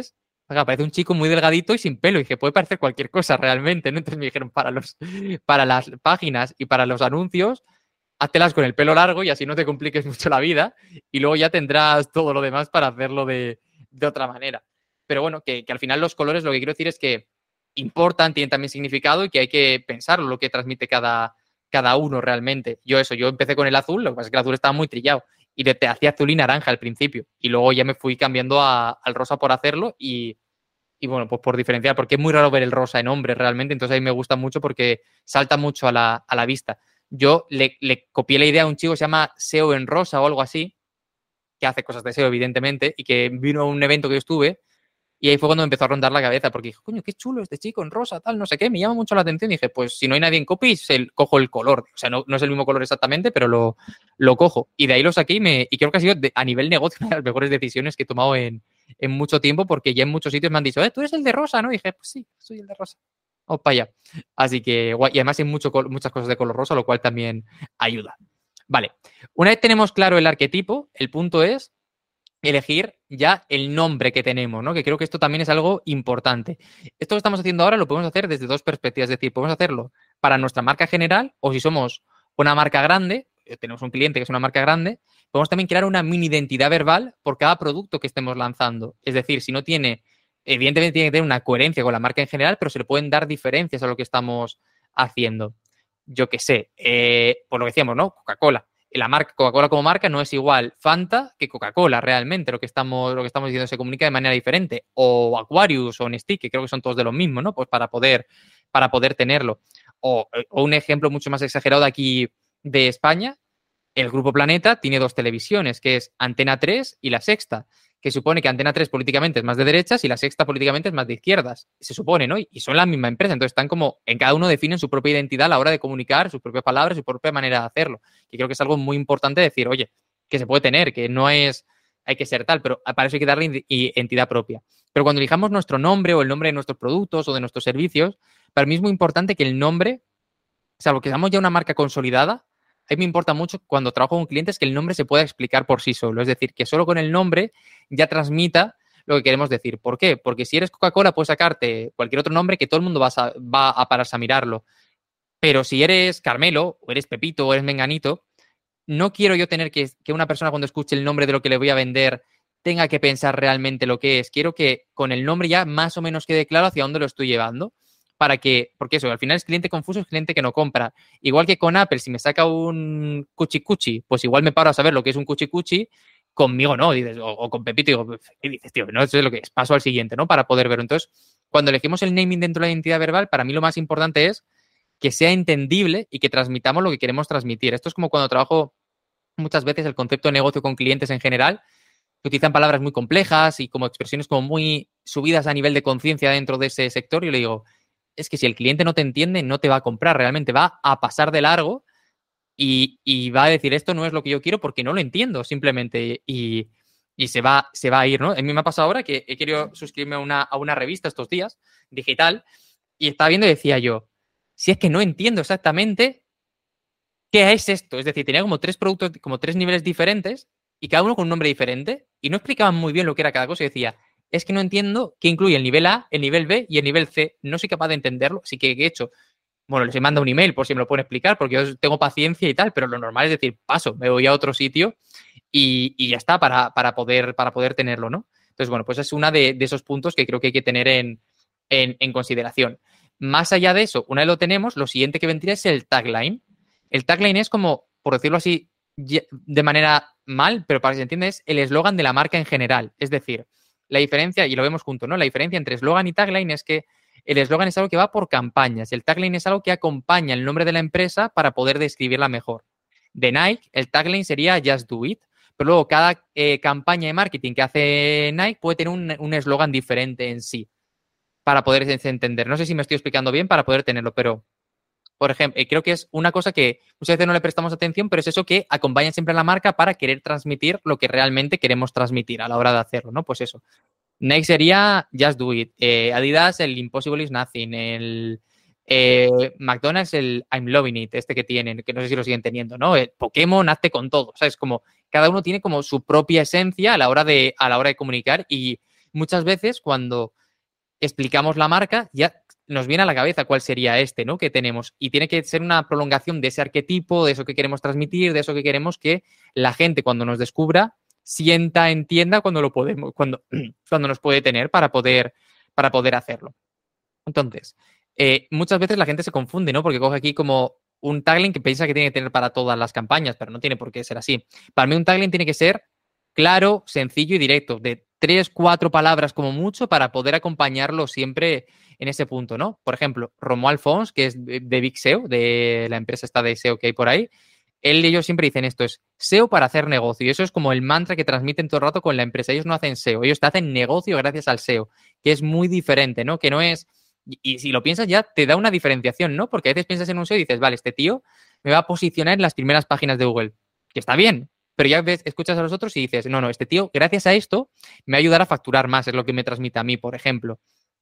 Oiga, parece un chico muy delgadito y sin pelo, y que puede parecer cualquier cosa realmente, ¿no? Entonces me dijeron, para, los, para las páginas y para los anuncios, háztelas con el pelo largo y así no te compliques mucho la vida, y luego ya tendrás todo lo demás para hacerlo de, de otra manera. Pero bueno, que, que al final los colores, lo que quiero decir es que importan, tienen también significado y que hay que pensarlo, lo que transmite cada, cada uno realmente. Yo eso, yo empecé con el azul, lo que pasa es que el azul estaba muy trillado y te hacía azul y naranja al principio. Y luego ya me fui cambiando a, al rosa por hacerlo y, y bueno, pues por diferenciar, porque es muy raro ver el rosa en hombres realmente, entonces a mí me gusta mucho porque salta mucho a la, a la vista. Yo le, le copié la idea a un chico que se llama S E O en rosa o algo así, que hace cosas de S E O evidentemente, y que vino a un evento que yo estuve. Y ahí fue cuando me empezó a rondar la cabeza, porque dije, coño, qué chulo este chico en rosa, tal, no sé qué, me llama mucho la atención. Y dije, pues si no hay nadie en copy, se, cojo el color. O sea, no, no es el mismo color exactamente, pero lo, lo cojo. Y de ahí lo saqué y, me, y creo que ha sido de, a nivel negocio una de las mejores decisiones que he tomado en, en mucho tiempo, porque ya en muchos sitios me han dicho, eh, tú eres el de rosa, ¿no? Y dije, pues sí, soy el de rosa. Vamos para allá. Así que, guay. Y además hay mucho, muchas cosas de color rosa, lo cual también ayuda. Vale. Una vez tenemos claro el arquetipo, el punto es elegir ya el nombre que tenemos, ¿no? Que creo que esto también es algo importante. Esto que estamos haciendo ahora lo podemos hacer desde dos perspectivas, es decir, podemos hacerlo para nuestra marca general o si somos una marca grande, tenemos un cliente que es una marca grande, podemos también crear una mini identidad verbal por cada producto que estemos lanzando. Es decir, si no tiene, evidentemente tiene que tener una coherencia con la marca en general, pero se le pueden dar diferencias a lo que estamos haciendo. Yo qué sé, eh, por lo que decíamos, ¿no? Coca-Cola. La marca Coca-Cola como marca no es igual Fanta que Coca-Cola realmente. Lo que estamos, lo que estamos diciendo se comunica de manera diferente. O Aquarius o Nestlé, que creo que son todos de lo mismo, ¿no? Pues para poder, para poder tenerlo. O, o un ejemplo mucho más exagerado de aquí de España, el Grupo Planeta tiene dos televisiones, que es Antena tres y La Sexta, que supone que Antena tres políticamente es más de derechas y La Sexta políticamente es más de izquierdas. Se supone, ¿no? Y son la misma empresa. Entonces están como, en cada uno definen su propia identidad a la hora de comunicar, sus propias palabras, su propia manera de hacerlo. Y creo que es algo muy importante decir, oye, que se puede tener, que no es, hay que ser tal, pero para eso hay que darle identidad propia. Pero cuando elijamos nuestro nombre o el nombre de nuestros productos o de nuestros servicios, para mí es muy importante que el nombre, salvo que seamos ya una marca consolidada, a mí me importa mucho cuando trabajo con clientes que el nombre se pueda explicar por sí solo. Es decir, que solo con el nombre ya transmita lo que queremos decir. ¿Por qué? Porque si eres Coca-Cola puedes sacarte cualquier otro nombre que todo el mundo va a, va a pararse a mirarlo. Pero si eres Carmelo, o eres Pepito, o eres Menganito, no quiero yo tener que, que una persona cuando escuche el nombre de lo que le voy a vender tenga que pensar realmente lo que es. Quiero que con el nombre ya más o menos quede claro hacia dónde lo estoy llevando. Para que, porque eso, al final es cliente confuso, es cliente que no compra. Igual que con Apple, si me saca un cuchi cuchi, pues igual me paro a saber lo que es un cuchi cuchi, conmigo no, dices, o, o con Pepito, digo, ¿qué dices, tío? No, eso es lo que es, paso al siguiente, ¿no? Para poder verlo. Entonces, cuando elegimos el naming dentro de la identidad verbal, para mí lo más importante es que sea entendible y que transmitamos lo que queremos transmitir. Esto es como cuando trabajo muchas veces el concepto de negocio con clientes en general, que utilizan palabras muy complejas y como expresiones como muy subidas a nivel de conciencia dentro de ese sector, y yo le digo, es que si el cliente no te entiende, no te va a comprar, realmente va a pasar de largo y, y va a decir, esto no es lo que yo quiero porque no lo entiendo simplemente y, y se, va, se va a ir, ¿no? A mí me ha pasado ahora que he querido suscribirme a una, a una revista estos días, digital, y estaba viendo y decía yo, si es que no entiendo exactamente qué es esto. Es decir, tenía como tres productos, como tres niveles diferentes y cada uno con un nombre diferente y no explicaban muy bien lo que era cada cosa y decía, es que no entiendo qué incluye el nivel A, el nivel B y el nivel C. No soy capaz de entenderlo. Así que, ¿qué he hecho? Bueno, les he mandado un email por si me lo pueden explicar, porque yo tengo paciencia y tal, pero lo normal es decir, paso, me voy a otro sitio y, y ya está para, para, poder, para poder tenerlo, ¿no? Entonces, bueno, pues es uno de, de esos puntos que creo que hay que tener en, en, en consideración. Más allá de eso, una vez lo tenemos, lo siguiente que vendría es el tagline. El tagline es como, por decirlo así, de manera mal, pero para que se entienda, es el eslogan de la marca en general. Es decir, la diferencia, y lo vemos junto, ¿no? La diferencia entre eslogan y tagline es que el eslogan es algo que va por campañas. El tagline es algo que acompaña el nombre de la empresa para poder describirla mejor. De Nike, el tagline sería Just Do It. Pero luego cada eh, campaña de marketing que hace Nike puede tener un eslogan diferente en sí para poder entender. No sé si me estoy explicando bien para poder tenerlo, pero, por ejemplo, creo que es una cosa que muchas veces no le prestamos atención, pero es eso que acompaña siempre a la marca para querer transmitir lo que realmente queremos transmitir a la hora de hacerlo, ¿no? Pues eso. Nike sería Just Do It. Eh, Adidas, el Impossible is Nothing. El eh, McDonald's, el I'm Loving It, este que tienen, que no sé si lo siguen teniendo, ¿no? El Pokémon, hazte con todo. O sea, es como cada uno tiene como su propia esencia a la hora de, a la hora de comunicar y muchas veces cuando explicamos la marca ya nos viene a la cabeza cuál sería este, ¿no? Que tenemos. Y tiene que ser una prolongación de ese arquetipo, de eso que queremos transmitir, de eso que queremos que la gente cuando nos descubra sienta, entienda cuando lo podemos, cuando, cuando nos puede tener para poder, para poder hacerlo. Entonces, eh, muchas veces la gente se confunde, ¿no? Porque coge aquí como un tagline que piensa que tiene que tener para todas las campañas, pero no tiene por qué ser así. Para mí un tagline tiene que ser claro, sencillo y directo, de tres, cuatro palabras como mucho para poder acompañarlo siempre en ese punto, ¿no? Por ejemplo, Romuald Fons, que es de Big S E O, de la empresa esta de S E O que hay por ahí, él y ellos siempre dicen esto, es S E O para hacer negocio. Y eso es como el mantra que transmiten todo el rato con la empresa. Ellos no hacen S E O, ellos te hacen negocio gracias al S E O, que es muy diferente, ¿no? Que no es... Y si lo piensas ya te da una diferenciación, ¿no? Porque a veces piensas en un S E O y dices, vale, este tío me va a posicionar en las primeras páginas de Google, que está bien, pero ya ves, escuchas a los otros y dices, no, no, este tío, gracias a esto, me va a ayudar a facturar más, es lo que me transmite a mí, por ejemplo.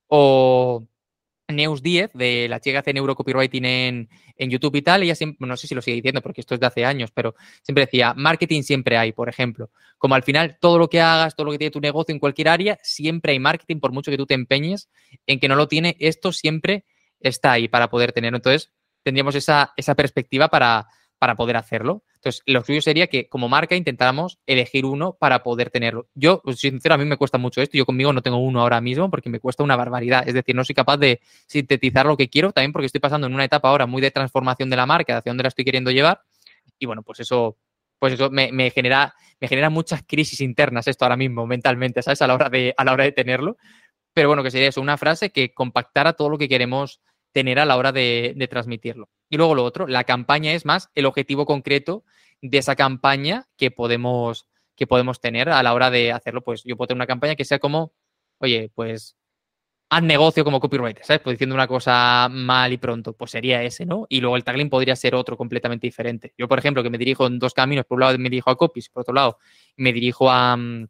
O Neus diez, de la chica que hace neurocopywriting en, en YouTube y tal, ella siempre, no sé si lo sigue diciendo porque esto es de hace años, pero siempre decía, marketing siempre hay, por ejemplo. Como al final todo lo que hagas, todo lo que tiene tu negocio en cualquier área, siempre hay marketing, por mucho que tú te empeñes en que no lo tiene, esto siempre está ahí para poder tenerlo. Entonces, tendríamos esa, esa perspectiva para, para poder hacerlo. Entonces, lo suyo sería que como marca intentáramos elegir uno para poder tenerlo. Yo, pues, sincero, a mí me cuesta mucho esto. Yo conmigo no tengo uno ahora mismo porque me cuesta una barbaridad. Es decir, no soy capaz de sintetizar lo que quiero, también porque estoy pasando en una etapa ahora muy de transformación de la marca, hacia dónde la estoy queriendo llevar. Y bueno, pues eso, pues eso me, me genera, me genera muchas crisis internas esto ahora mismo, mentalmente, ¿sabes? A la hora de, a la hora de tenerlo. Pero bueno, que sería eso, una frase que compactara todo lo que queremos tener a la hora de, de transmitirlo. Y luego lo otro, la campaña es más el objetivo concreto de esa campaña que podemos, que podemos tener a la hora de hacerlo. Pues yo puedo tener una campaña que sea como, oye, pues haz negocio como copywriter, ¿sabes? Pues diciendo una cosa mal y pronto, pues sería ese, ¿no? Y luego el tagline podría ser otro completamente diferente. Yo, por ejemplo, que me dirijo en dos caminos, por un lado me dirijo a copies, por otro lado me dirijo a,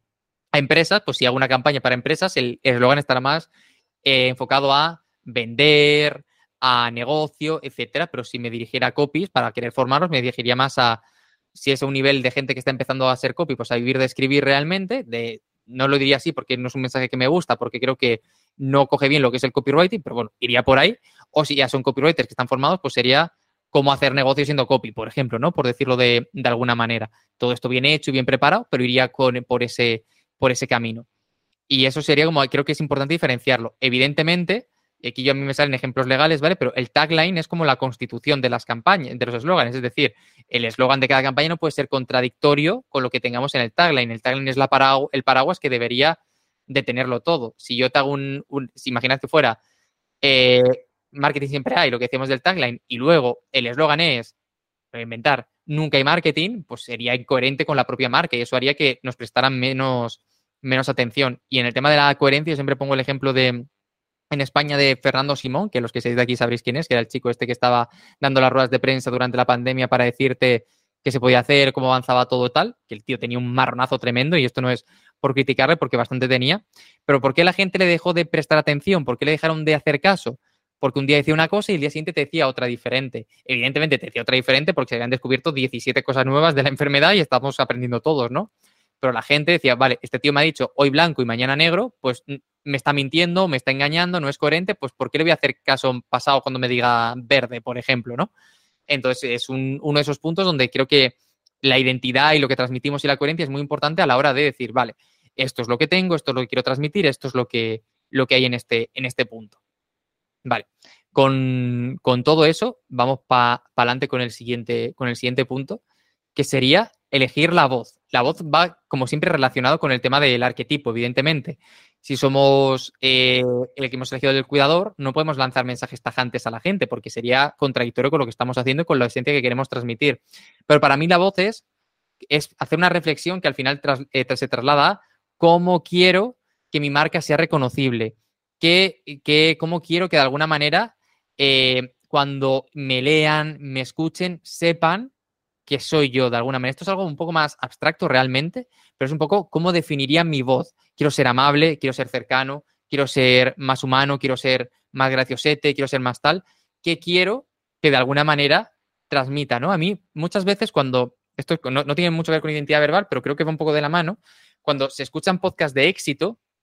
a empresas, pues si hago una campaña para empresas, el eslogan estará más eh, enfocado a vender, a negocio, etcétera. Pero si me dirigiera a copies para querer formarlos, me dirigiría más a, si es un nivel de gente que está empezando a hacer copy, pues a vivir de escribir realmente. De, no lo diría así porque no es un mensaje que me gusta, porque creo que no coge bien lo que es el copywriting, pero bueno, iría por ahí. O si ya son copywriters que están formados, pues sería cómo hacer negocio siendo copy, por ejemplo, ¿no? Por decirlo de, de alguna manera. Todo esto bien hecho y bien preparado, pero iría con, por, ese, por ese camino. Y eso sería como, creo que es importante diferenciarlo. Evidentemente, aquí yo a mí me salen ejemplos legales, ¿vale? Pero el tagline es como la constitución de las campañas, de los eslóganes. Es decir, el eslogan de cada campaña no puede ser contradictorio con lo que tengamos en el tagline. El tagline es la paragu- el paraguas que debería de tenerlo todo. Si yo te hago un, un si imaginad que fuera eh, marketing siempre hay, lo que decíamos del tagline, y luego el eslogan es, voy a inventar, nunca hay marketing, pues sería incoherente con la propia marca y eso haría que nos prestaran menos, menos atención. Y en el tema de la coherencia, yo siempre pongo el ejemplo de en España de Fernando Simón, que los que seáis de aquí sabréis quién es, que era el chico este que estaba dando las ruedas de prensa durante la pandemia para decirte qué se podía hacer, cómo avanzaba todo tal, que el tío tenía un marronazo tremendo y esto no es por criticarle porque bastante tenía, pero ¿por qué la gente le dejó de prestar atención? ¿Por qué le dejaron de hacer caso? Porque un día decía una cosa y el día siguiente te decía otra diferente. Evidentemente te decía otra diferente porque se habían descubierto diecisiete cosas nuevas de la enfermedad y estamos aprendiendo todos, ¿no? Pero la gente decía, vale, este tío me ha dicho hoy blanco y mañana negro, pues me está mintiendo, me está engañando, no es coherente, pues ¿por qué le voy a hacer caso pasado cuando me diga verde, por ejemplo, ¿no? Entonces es un, uno de esos puntos donde creo que la identidad y lo que transmitimos y la coherencia es muy importante a la hora de decir, vale, esto es lo que tengo, esto es lo que quiero transmitir, esto es lo que, lo que hay en este, en este punto. Vale, con, con todo eso vamos para pa adelante con el siguiente, con el siguiente punto, que sería elegir la voz. La voz va, como siempre, relacionado con el tema del arquetipo, evidentemente. Si somos eh, el que hemos elegido del cuidador, no podemos lanzar mensajes tajantes a la gente porque sería contradictorio con lo que estamos haciendo y con la esencia que queremos transmitir. Pero para mí la voz es, es hacer una reflexión que al final tras, eh, se traslada a cómo quiero que mi marca sea reconocible, que, que, cómo quiero que de alguna manera eh, cuando me lean, me escuchen, sepan que soy yo de alguna manera. Esto es algo un poco más abstracto realmente, pero es un poco cómo definiría mi voz. Quiero ser amable, quiero ser cercano, quiero ser más humano, quiero ser más graciosete, quiero ser más tal. ¿Qué quiero que de alguna manera transmita, ¿no? A mí muchas veces cuando, esto no, no tiene mucho que ver con identidad verbal, pero creo que va un poco de la mano, cuando se escuchan podcasts de éxito,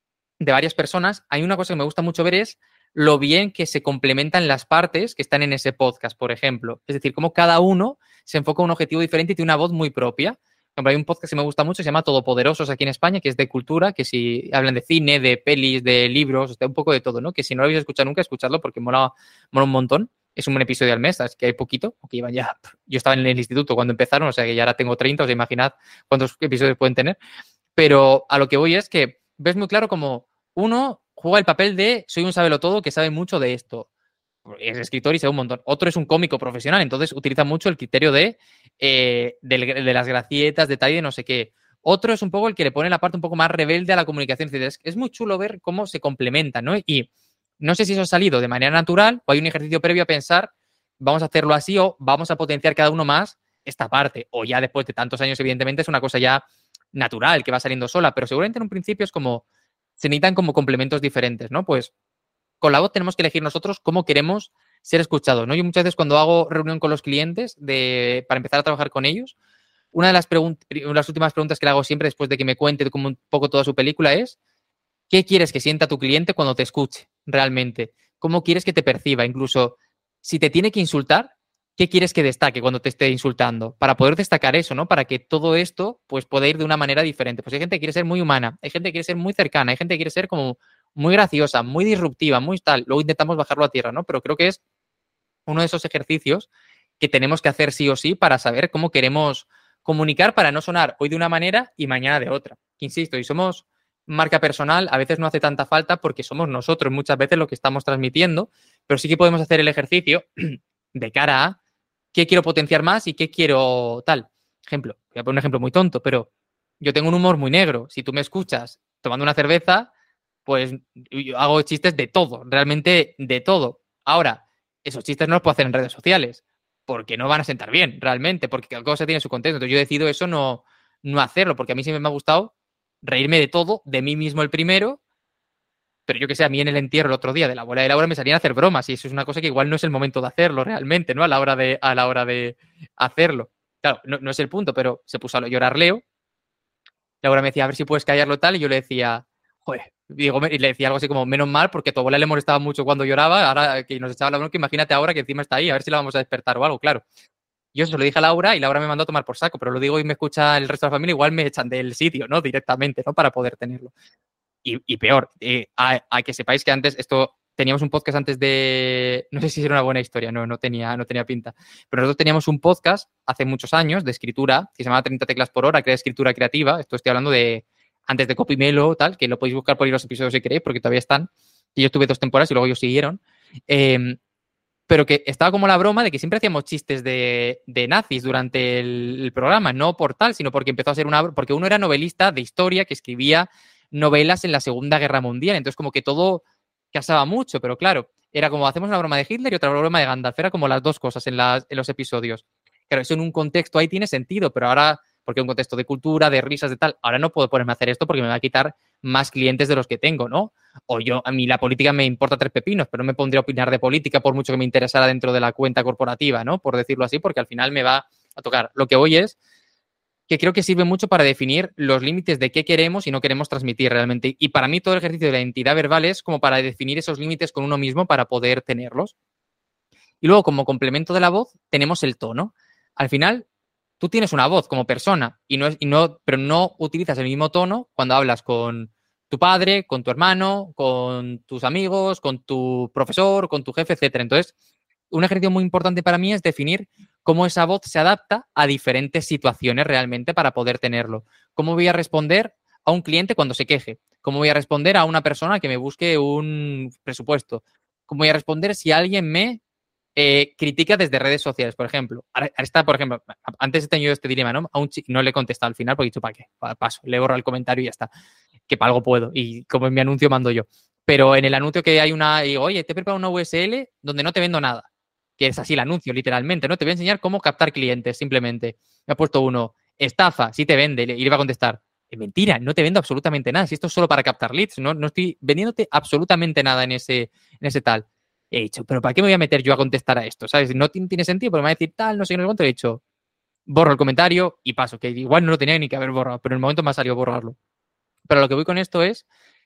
de varias personas, hay una cosa que me gusta mucho ver es lo bien que se complementan las partes que están en ese podcast, por ejemplo. Es decir, cómo cada uno se enfoca a un objetivo diferente y tiene una voz muy propia. Por ejemplo, hay un podcast que me gusta mucho, se llama Todopoderosos aquí en España, que es de cultura, que si hablan de cine, de pelis, de libros, de un poco de todo, ¿no? Que si no lo habéis escuchado nunca, escuchadlo porque mola, mola un montón. Es un buen episodio al mes, es que hay poquito, porque iban ya... Yo estaba en el instituto cuando empezaron, o sea que ya ahora tengo treinta, o sea, imaginad cuántos episodios pueden tener. Pero a lo que voy es que ves muy claro como uno juega el papel de soy un sabelotodo que sabe mucho de esto. Es escritor y sabe un montón. Otro es un cómico profesional, entonces utiliza mucho el criterio de, eh, de, de las gracietas, detalle de no sé qué. Otro es un poco el que le pone la parte un poco más rebelde a la comunicación. Es, es muy chulo ver cómo se complementan, ¿no? Y no sé si eso ha salido de manera natural o hay un ejercicio previo a pensar vamos a hacerlo así o vamos a potenciar cada uno más esta parte. O ya después de tantos años, evidentemente, es una cosa ya natural que va saliendo sola, pero seguramente en un principio es como se necesitan como complementos diferentes, ¿no? Pues con la voz tenemos que elegir nosotros cómo queremos ser escuchados, ¿no? Yo muchas veces cuando hago reunión con los clientes de, para empezar a trabajar con ellos, una de las, las últimas preguntas que le hago siempre después de que me cuente como un poco toda su película es ¿qué quieres que sienta tu cliente cuando te escuche realmente? ¿Cómo quieres que te perciba? Incluso si te tiene que insultar, ¿qué quieres que destaque cuando te esté insultando? Para poder destacar eso, ¿no? Para que todo esto pues, pueda ir de una manera diferente. Pues hay gente que quiere ser muy humana, hay gente que quiere ser muy cercana, hay gente que quiere ser como muy graciosa, muy disruptiva, muy tal. Luego intentamos bajarlo a tierra, ¿no? Pero creo que es uno de esos ejercicios que tenemos que hacer sí o sí para saber cómo queremos comunicar para no sonar hoy de una manera y mañana de otra. Insisto, y somos marca personal, a veces no hace tanta falta porque somos nosotros muchas veces lo que estamos transmitiendo, pero sí que podemos hacer el ejercicio de cara a qué quiero potenciar más y qué quiero tal. Ejemplo, voy a poner un ejemplo muy tonto, pero yo tengo un humor muy negro. Si tú me escuchas tomando una cerveza, pues yo hago chistes de todo, realmente de todo. Ahora, esos chistes no los puedo hacer en redes sociales, porque no van a sentar bien, realmente, porque cada cosa tiene su contexto. Entonces yo decido eso no, no hacerlo, porque a mí siempre me ha gustado reírme de todo, de mí mismo el primero, pero yo que sé, a mí en el entierro el otro día de la abuela de Laura me salían a hacer bromas y eso es una cosa que igual no es el momento de hacerlo realmente, ¿no? A la hora de, a la hora de hacerlo. Claro, no, no es el punto, pero se puso a llorar Leo. Laura me decía, a ver si puedes callarlo tal, y yo le decía, joder, digo, y le decía algo así como, menos mal, porque a tu abuela le molestaba mucho cuando lloraba, ahora que nos echaba la bronca, imagínate ahora que encima está ahí, a ver si la vamos a despertar o algo, claro. Yo eso lo dije a Laura y Laura me mandó a tomar por saco, pero lo digo y me escucha el resto de la familia, igual me echan del sitio, ¿no? Directamente, ¿no? Para poder tenerlo. Y, y peor, eh, a, a, que sepáis que antes esto teníamos un podcast antes de, no sé si era una buena historia, no, no tenía, no tenía pinta, pero nosotros teníamos un podcast hace muchos años de escritura que se llamaba treinta teclas por hora, que era escritura creativa. Esto estoy hablando de antes de Copymelo, tal, que lo podéis buscar por ahí los episodios si queréis, porque todavía están. Y yo estuve dos temporadas y luego ellos siguieron. Eh, pero que estaba como la broma de que siempre hacíamos chistes de, de nazis durante el, el programa, no por tal, sino porque empezó a ser una... Porque uno era novelista de historia que escribía novelas en la Segunda Guerra Mundial, entonces como que todo casaba mucho, pero claro, era como hacemos una broma de Hitler y otra broma de Gandalf, era como las dos cosas en, las, en los episodios. Claro, eso en un contexto ahí tiene sentido, pero ahora, porque es un contexto de cultura, de risas, de tal, ahora no puedo ponerme a hacer esto porque me va a quitar más clientes de los que tengo, ¿no? O yo, a mí la política me importa tres pepinos, pero no me pondría a opinar de política por mucho que me interesara dentro de la cuenta corporativa, ¿no? Por decirlo así, porque al final me va a tocar. Lo que voy es que creo que sirve mucho para definir los límites de qué queremos y no queremos transmitir realmente. Y para mí todo el ejercicio de la identidad verbal es como para definir esos límites con uno mismo para poder tenerlos. Y luego, como complemento de la voz, tenemos el tono. Al final, tú tienes una voz como persona, y no es, y no, pero no utilizas el mismo tono cuando hablas con tu padre, con tu hermano, con tus amigos, con tu profesor, con tu jefe, etcétera. Entonces, un ejercicio muy importante para mí es definir cómo esa voz se adapta a diferentes situaciones realmente para poder tenerlo. ¿Cómo voy a responder a un cliente cuando se queje? ¿Cómo voy a responder a una persona que me busque un presupuesto? ¿Cómo voy a responder si alguien me eh, critica desde redes sociales, por ejemplo? Ahora está, por ejemplo, antes he tenido este dilema, ¿no? A un chico, no le he contestado al final porque he dicho, ¿para qué? Paso, le borro el comentario y ya está. Que para algo puedo. Y como en mi anuncio mando yo. Pero en el anuncio que hay una, digo, oye, te he preparado una U S L donde no te vendo nada. Que es así el anuncio, literalmente, ¿no? Te voy a enseñar cómo captar clientes, simplemente. Me ha puesto uno, estafa, sí te vende, y le iba a contestar, es mentira, no te vendo absolutamente nada, si esto es solo para captar leads, no, no estoy vendiéndote absolutamente nada en ese, en ese tal. He dicho, pero ¿para qué me voy a meter yo a contestar a esto? ¿Sabes? No tiene sentido, pero me va a decir tal, no sé qué, no sé cuánto. He dicho, borro el comentario y paso, que igual no lo tenía ni que haber borrado, pero en el momento me ha salido borrarlo. Pero lo que voy con esto es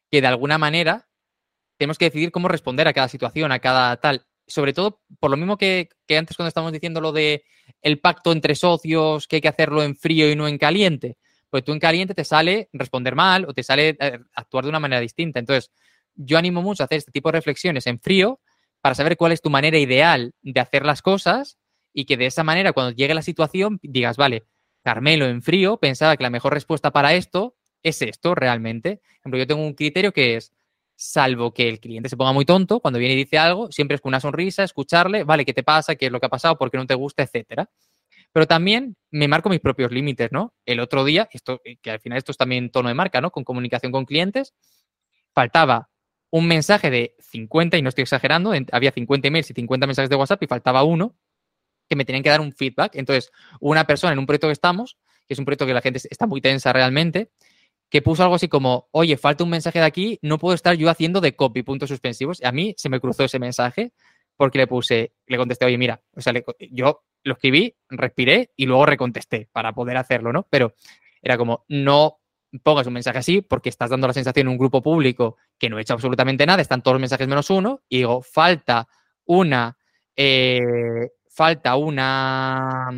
que de alguna manera tenemos que decidir cómo responder a cada situación, a cada tal. Sobre todo, por lo mismo que, que antes cuando estábamos diciendo lo de el pacto entre socios, que hay que hacerlo en frío y no en caliente. Pues tú en caliente te sale responder mal o te sale eh, actuar de una manera distinta. Entonces, yo animo mucho a hacer este tipo de reflexiones en frío para saber cuál es tu manera ideal de hacer las cosas y que de esa manera, cuando llegue la situación, digas, vale, Carmelo en frío pensaba que la mejor respuesta para esto es esto realmente. Por ejemplo, yo tengo un criterio que es, salvo que el cliente se ponga muy tonto, cuando viene y dice algo, siempre es con una sonrisa, escucharle, vale, ¿qué te pasa? ¿Qué es lo que ha pasado? ¿Por qué no te gusta? Etcétera. Pero también me marco mis propios límites, ¿no? El otro día, esto, que al final esto es también tono de marca, ¿no? Con comunicación con clientes, faltaba un mensaje de cincuenta, y no estoy exagerando, había cincuenta emails y cincuenta mensajes de WhatsApp y faltaba uno que me tenían que dar un feedback. Entonces, una persona en un proyecto que estamos, que es un proyecto que la gente está muy tensa realmente, que puso algo así como, oye, falta un mensaje de aquí, no puedo estar yo haciendo de copy, puntos suspensivos. Y a mí se me cruzó ese mensaje porque le puse, le contesté, oye, mira, o sea, le, yo lo escribí, respiré y luego recontesté para poder hacerlo, ¿no? Pero era como, no pongas un mensaje así porque estás dando la sensación en un grupo público que no he hecho absolutamente nada, están todos los mensajes menos uno, y digo, falta una, eh, falta una,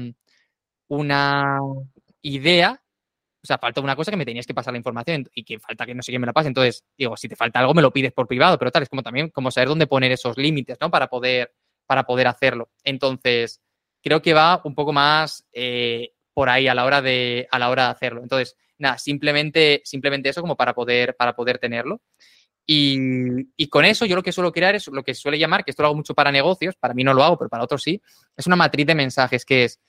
una idea, o sea, falta una cosa que me tenías que pasar la información y que falta que no sé quién me la pase. Entonces, digo, si te falta algo, me lo pides por privado, pero tal, es como también como saber dónde poner esos límites, ¿no? Para poder, para poder hacerlo. Entonces, creo que va un poco más eh, por ahí a la hora de, a la hora de hacerlo. Entonces, nada, simplemente, simplemente eso como para poder, para poder tenerlo. Y, y con eso yo lo que suelo crear es lo que suele llamar, que esto lo hago mucho para negocios, para mí no lo hago, pero para otros sí, es una matriz de mensajes que es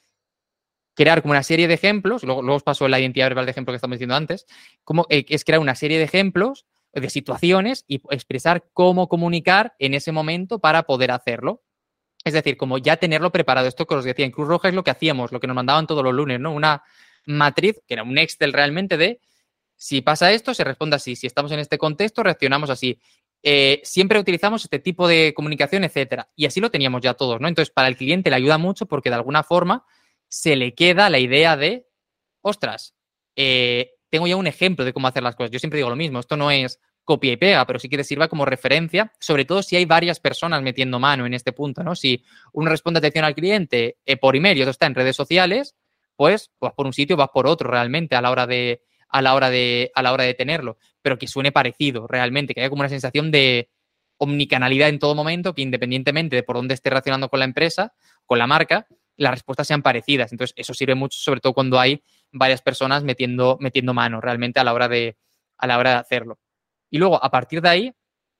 crear como una serie de ejemplos, luego, luego os paso la identidad verbal de ejemplo que estamos diciendo antes, como, eh, es crear una serie de ejemplos, de situaciones y expresar cómo comunicar en ese momento para poder hacerlo. Es decir, como ya tenerlo preparado. Esto que os decía, en Cruz Roja es lo que hacíamos, lo que nos mandaban todos los lunes, ¿no? Una matriz, que era un Excel realmente de, si pasa esto, se responde así. Si estamos en este contexto, reaccionamos así. Eh, siempre utilizamos este tipo de comunicación, etcétera. Y así lo teníamos ya todos, ¿no? Entonces, para el cliente le ayuda mucho porque de alguna forma se le queda la idea de, ostras, eh, tengo ya un ejemplo de cómo hacer las cosas. Yo siempre digo lo mismo, esto no es copia y pega, pero sí que te sirva como referencia, sobre todo si hay varias personas metiendo mano en este punto, ¿no? Si uno responde atención al cliente eh, por email y otro está en redes sociales, pues vas por un sitio, vas por otro realmente a la hora de, a la hora de, a la hora de tenerlo, pero que suene parecido realmente, que haya como una sensación de omnicanalidad en todo momento, que independientemente de por dónde esté relacionando con la empresa, con la marca, las respuestas sean parecidas. Entonces, eso sirve mucho, sobre todo cuando hay varias personas metiendo, metiendo mano realmente a la hora de, a la hora de hacerlo. Y luego, a partir de ahí,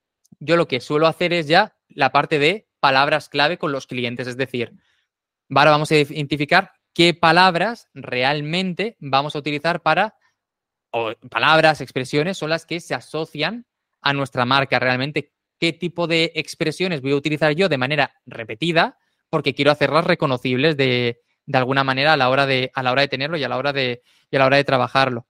yo lo que suelo hacer es ya la parte de palabras clave con los clientes. Es decir, ahora vamos a identificar qué palabras realmente vamos a utilizar para, o palabras, expresiones, son las que se asocian a nuestra marca realmente. ¿Qué tipo de expresiones voy a utilizar yo de manera repetida? Porque quiero hacerlas reconocibles de, de alguna manera a la hora de, a la hora de tenerlo y a la hora de, y a la hora de trabajarlo.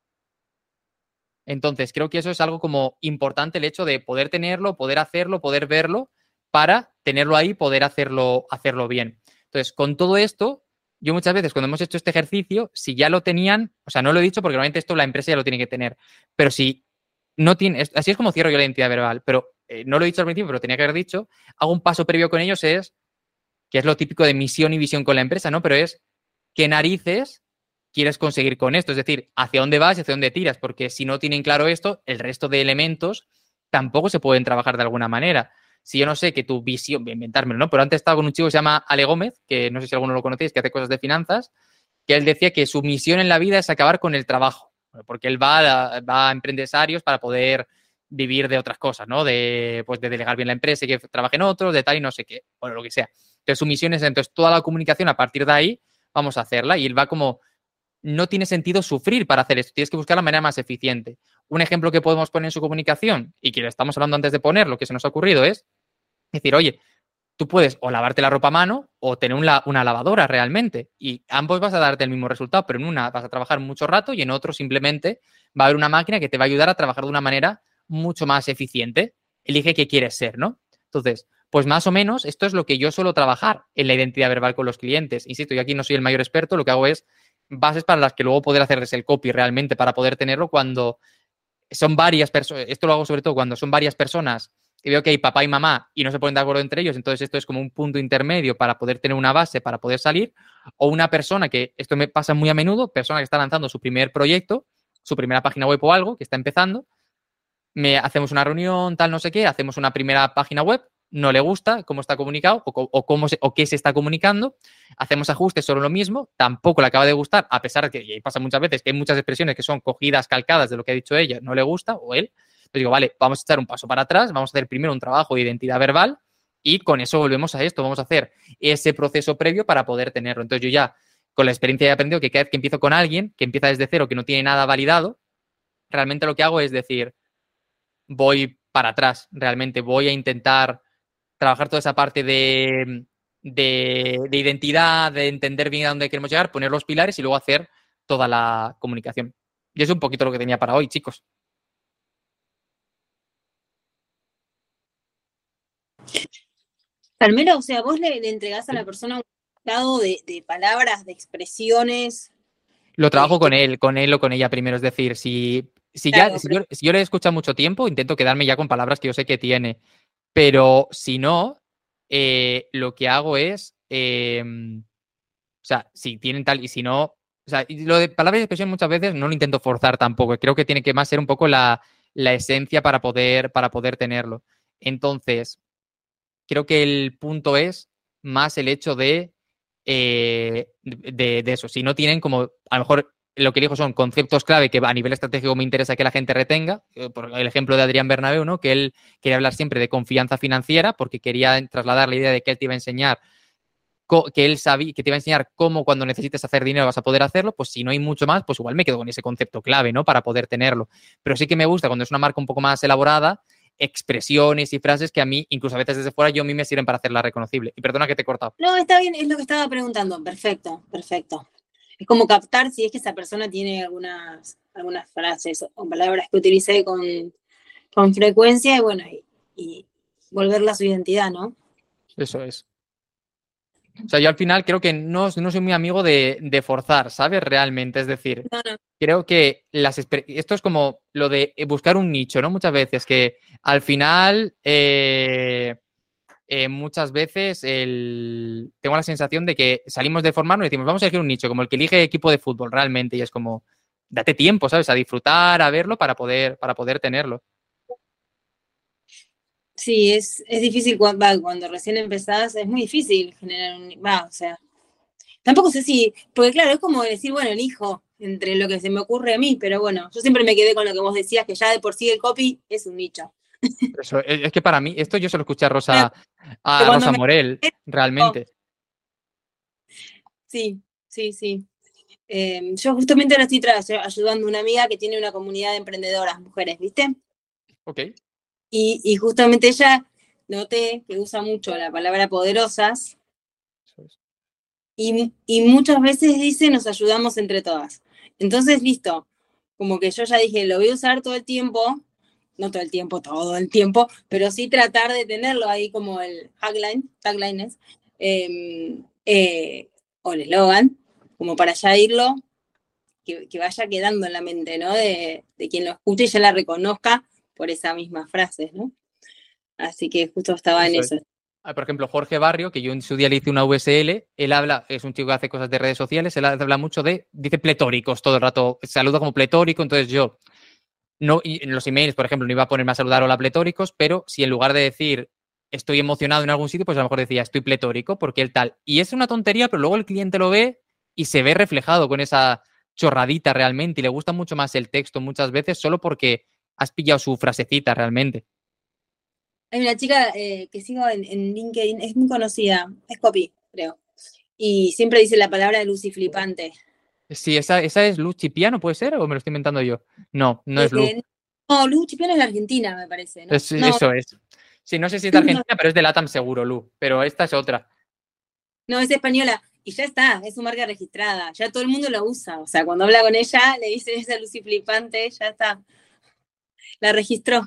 Entonces, creo que eso es algo como importante, el hecho de poder tenerlo, poder hacerlo, poder verlo, para tenerlo ahí, poder hacerlo, hacerlo bien. Entonces, con todo esto, yo muchas veces cuando hemos hecho este ejercicio, si ya lo tenían, o sea, no lo he dicho porque normalmente esto la empresa ya lo tiene que tener, pero si no tiene, así es como cierro yo la identidad verbal, pero eh, no lo he dicho al principio, pero tenía que haber dicho, hago un paso previo con ellos, es, que es lo típico de misión y visión con la empresa, ¿no? Pero es, ¿qué narices quieres conseguir con esto? Es decir, ¿hacia dónde vas y hacia dónde tiras? Porque si no tienen claro esto, el resto de elementos tampoco se pueden trabajar de alguna manera. Si yo no sé que tu visión, voy a inventármelo, ¿no? Pero antes estaba con un chico que se llama Ale Gómez, que no sé si alguno lo conocéis, que hace cosas de finanzas, que él decía que su misión en la vida es acabar con el trabajo, porque él va a, va a empresarios para poder vivir de otras cosas, ¿no? De, pues, de delegar bien la empresa y que trabajen otros, de tal y no sé qué, o lo que sea. Entonces, su misión es, entonces, toda la comunicación a partir de ahí vamos a hacerla, y él va como, no tiene sentido sufrir para hacer esto, tienes que buscar la manera más eficiente. Un ejemplo que podemos poner en su comunicación, y que le estamos hablando antes de poner, lo que se nos ha ocurrido es decir, oye, tú puedes o lavarte la ropa a mano o tener una, una lavadora realmente, y ambos vas a darte el mismo resultado, pero en una vas a trabajar mucho rato y en otro simplemente va a haber una máquina que te va a ayudar a trabajar de una manera mucho más eficiente. Elige qué quieres ser, ¿no? Entonces, pues más o menos esto es lo que yo suelo trabajar en la identidad verbal con los clientes. Insisto, yo aquí no soy el mayor experto, lo que hago es bases para las que luego poder hacerles el copy realmente para poder tenerlo cuando son varias personas, esto lo hago sobre todo cuando son varias personas y veo que hay papá y mamá y no se ponen de acuerdo entre ellos, entonces esto es como un punto intermedio para poder tener una base, para poder salir, o una persona que, esto me pasa muy a menudo, persona que está lanzando su primer proyecto, su primera página web o algo, que está empezando, me hacemos una reunión, tal, no sé qué, hacemos una primera página web, no le gusta cómo está comunicado o, o, cómo se, o qué se está comunicando, hacemos ajustes sobre lo mismo, tampoco le acaba de gustar, a pesar de que, y pasa muchas veces, que hay muchas expresiones que son cogidas, calcadas de lo que ha dicho ella, no le gusta, o él, entonces digo, vale, vamos a echar un paso para atrás, vamos a hacer primero un trabajo de identidad verbal y con eso volvemos a esto, vamos a hacer ese proceso previo para poder tenerlo. Entonces yo ya, con la experiencia he aprendido que cada vez que empiezo con alguien, que empieza desde cero, que no tiene nada validado, realmente lo que hago es decir, voy para atrás, realmente voy a intentar trabajar toda esa parte de, de, de identidad, de entender bien a dónde queremos llegar, poner los pilares y luego hacer toda la comunicación. Y eso es un poquito lo que tenía para hoy, chicos. Carmelo, o sea, vos le, le entregás a Sí. la persona un listado de, de palabras, de expresiones. Lo trabajo eh, con que, él, con él o con ella primero. Es decir, si, si ya, claro, si pero yo, si yo le escucho mucho tiempo, intento quedarme ya con palabras que yo sé que tiene. Pero si no, eh, lo que hago es. Eh, o sea, si tienen tal y si no. O sea, y lo de palabras y expresión muchas veces no lo intento forzar tampoco. Creo que tiene que más ser un poco la, la esencia para poder, para poder tenerlo. Entonces, creo que el punto es más el hecho de, eh, de, de eso. Si no tienen como, a lo mejor lo que dijo son conceptos clave que a nivel estratégico me interesa que la gente retenga. Eh, Por el ejemplo de Adrián Bernabeu, ¿no? Que él quería hablar siempre de confianza financiera porque quería trasladar la idea de que él te iba a enseñar que él sabía, que te iba a enseñar cómo cuando necesites hacer dinero vas a poder hacerlo, pues si no hay mucho más, pues igual me quedo con ese concepto clave, ¿no? Para poder tenerlo. Pero sí que me gusta cuando es una marca un poco más elaborada, expresiones y frases que a mí, incluso a veces desde fuera, yo a mí me sirven para hacerla reconocible. Y perdona que te he cortado. no, está bien, es lo que estaba preguntando. Perfecto, perfecto. Es como captar si es que esa persona tiene algunas, algunas frases o palabras que utilice con, con frecuencia y bueno, y, y volverla a su identidad, ¿no? Eso es. O sea, yo al final creo que no, no soy muy amigo de, de forzar, ¿sabes? Realmente. Es decir, No, no. creo que las esto es como lo de buscar un nicho, ¿no? Muchas veces que al final eh, eh, muchas veces el... tengo la sensación de que salimos de formarnos y decimos, vamos a elegir un nicho, como el que elige equipo de fútbol realmente, y es como, date tiempo, ¿sabes? A disfrutar, a verlo para poder, para poder tenerlo. Sí, es, es difícil cuando, va, cuando recién empezás, es muy difícil generar un, va, o sea, tampoco sé si, porque claro, es como decir, bueno, elijo entre lo que se me ocurre a mí, pero bueno, yo siempre me quedé con lo que vos decías, que ya de por sí el copy es un nicho. Eso, es, es que para mí, esto yo se lo escuché a Bueno, Rosa, a cuando Rosa me... Morel, realmente. Sí, sí, sí. Eh, yo justamente ahora estoy ayudando a una amiga que tiene una comunidad de emprendedoras, mujeres, ¿viste? Ok. Y, y justamente ella noté que usa mucho la palabra poderosas Eso es. y, y muchas veces dice nos ayudamos entre todas. Entonces, listo, como que yo ya dije, lo voy a usar todo el tiempo, no todo el tiempo, todo el tiempo, pero sí tratar de tenerlo ahí como el tagline, taglines, eh, eh, o el eslogan, como para ya irlo, que, que, vaya quedando en la mente, ¿no? De, de quien lo escuche y ya la reconozca por esas mismas frases, ¿no? Así que justo estaba en Eso es. eso. Ah, por ejemplo, Jorge Barrio, que yo en su día le hice una U S L, él habla, es un chico que hace cosas de redes sociales, él habla mucho de, dice pletóricos todo el rato, saluda como pletórico, entonces yo, no, en los emails, por ejemplo, no iba a ponerme a saludar hola pletóricos, pero si en lugar de decir estoy emocionado en algún sitio, pues a lo mejor decía estoy pletórico, porque él tal. Y es una tontería, pero luego el cliente lo ve y se ve reflejado con esa chorradita realmente, y le gusta mucho más el texto muchas veces solo porque has pillado su frasecita realmente. Hay una chica eh, que sigo en, en LinkedIn, es muy conocida, es copy, creo. Y siempre dice la palabra Lucy flipante. Sí, esa, esa es Luz Chipiano, ¿puede ser? ¿O me lo estoy inventando yo? No, no es Luz. Eh, no, Lucy Chipiano es de Argentina, me parece, ¿no? Es- No, eso es. Sí, no sé si es de no, Argentina, pero es de LATAM seguro, Lu. Pero esta es otra. no, es española. Y ya está, es su marca registrada. Ya todo el mundo lo usa. O sea, cuando habla con ella, le dice esa Lucy flipante, ya está. La registró.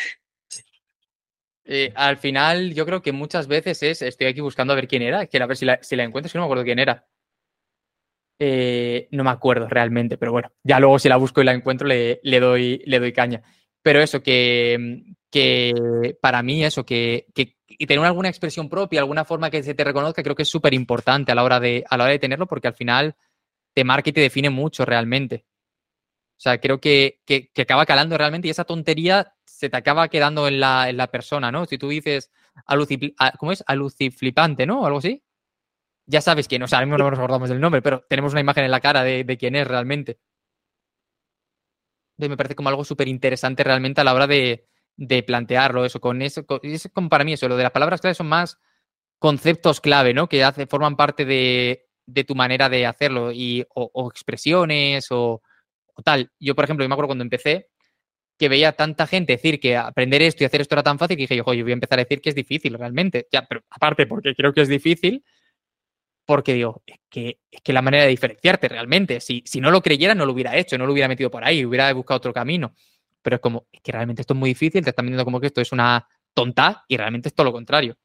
Eh, al final, yo creo que muchas veces es, estoy aquí buscando a ver quién era, quiero a ver si la, si la encuentro, es que no me acuerdo quién era. Eh, no me acuerdo realmente, pero bueno, ya luego si la busco y la encuentro le, le doy, le doy caña. Pero eso, que, que para mí eso, que, que y tener alguna expresión propia, alguna forma que se te reconozca, creo que es súper importante a la hora de, a la hora de tenerlo, porque al final te marca y te define mucho realmente. O sea, creo que, que, que acaba calando realmente y esa tontería se te acaba quedando en la, en la persona, ¿no? Si tú dices alucipli- a- ¿cómo es? Aluciflipante, ¿no? O algo así. Ya sabes quién, o sea, ahora mismo no nos acordamos del nombre, pero tenemos una imagen en la cara de, de quién es realmente. Entonces me parece como algo súper interesante realmente a la hora de, de plantearlo, eso, con eso, con- es como para mí eso, lo de las palabras clave son más conceptos clave, ¿no? Que hace, forman parte de, de tu manera de hacerlo, y, o, o expresiones o, o tal. Yo, por ejemplo, yo me acuerdo cuando empecé que veía tanta gente decir que aprender esto y hacer esto era tan fácil que dije, oye, voy a empezar a decir que es difícil realmente. Ya, pero aparte porque creo que es difícil, porque digo, es que, es que la manera de diferenciarte realmente, si, si no lo creyera, no lo hubiera hecho, no lo hubiera metido por ahí, hubiera buscado otro camino. Pero es como, es que realmente esto es muy difícil, te están vendiendo como que esto es una tonta y realmente es todo lo contrario.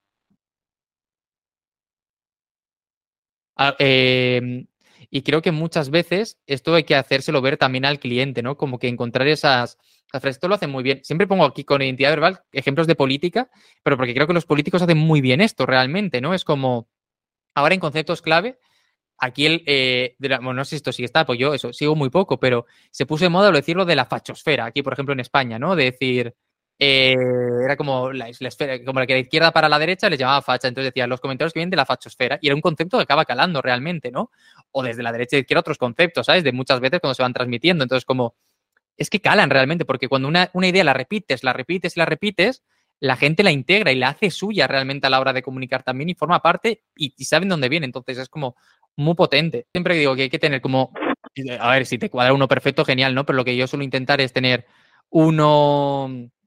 Ah, eh, y creo que muchas veces esto hay que hacérselo ver también al cliente, ¿no? Como que encontrar esas... Esto lo hacen muy bien. Siempre pongo aquí con identidad verbal ejemplos de política, pero porque creo que los políticos hacen muy bien esto realmente, ¿no? Es como, ahora en conceptos clave, aquí el, eh, de la- bueno, no sé si esto sí está, pues yo eso, sigo muy poco, pero se puso de moda lo decirlo de la fachosfera, aquí por ejemplo en España, ¿no? De decir, eh, era como la, la esfera, como la que de izquierda para la derecha les llamaba facha, entonces decía los comentarios que vienen de la fachosfera, y era un concepto que acaba calando realmente, ¿no? O desde la derecha y izquierda otros conceptos, ¿sabes? De muchas veces cuando se van transmitiendo, entonces como, es que calan realmente, porque cuando una, una idea la repites, la repites y la repites, la gente la integra y la hace suya realmente a la hora de comunicar también y forma parte y, y saben dónde viene. Entonces es como muy potente. Siempre digo que hay que tener como, a ver, si te cuadra uno perfecto, genial, ¿no? Pero lo que yo suelo intentar es tener uno,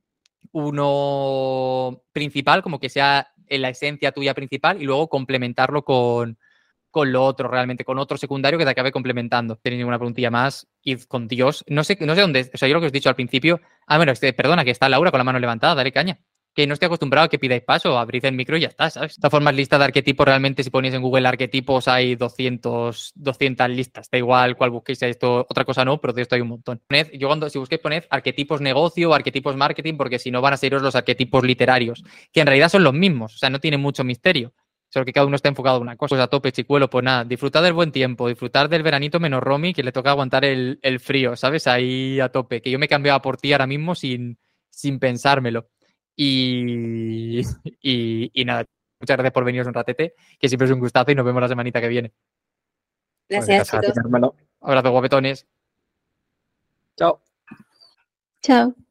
uno principal, como que sea en la esencia tuya principal y luego complementarlo con, con lo otro, realmente, con otro secundario que te acabe complementando. Tenéis ninguna preguntilla más, id con Dios. No sé, no sé dónde, o sea, yo lo que os he dicho al principio. Ah, bueno, este, perdona, que está Laura con la mano levantada, dale caña. Que no estoy acostumbrado a que pidáis paso, abrid el micro y ya está, ¿sabes? De esta forma, lista de arquetipos, realmente, si ponéis en Google arquetipos, hay doscientos, doscientas listas. Da igual cuál busquéis, esto, otra cosa no, pero de esto hay un montón. Poned, yo cuando, si busquéis, poned arquetipos negocio o arquetipos marketing, porque si no van a seros los arquetipos literarios, que en realidad son los mismos, o sea, no tienen mucho misterio. Solo que cada uno está enfocado en una cosa. Pues a tope, chicuelo, pues nada, disfrutar del buen tiempo, disfrutar del veranito menos Romy, que le toca aguantar el, el frío, ¿sabes? Ahí a tope. Que yo me he cambiado por ti ahora mismo sin, sin pensármelo. Y, y, y nada, muchas gracias por veniros un ratete, que siempre es un gustazo y nos vemos la semanita que viene. Pues Gracias, gracias a ti, chicos. Carmelo. Abrazo, guapetones. Chao. Chao.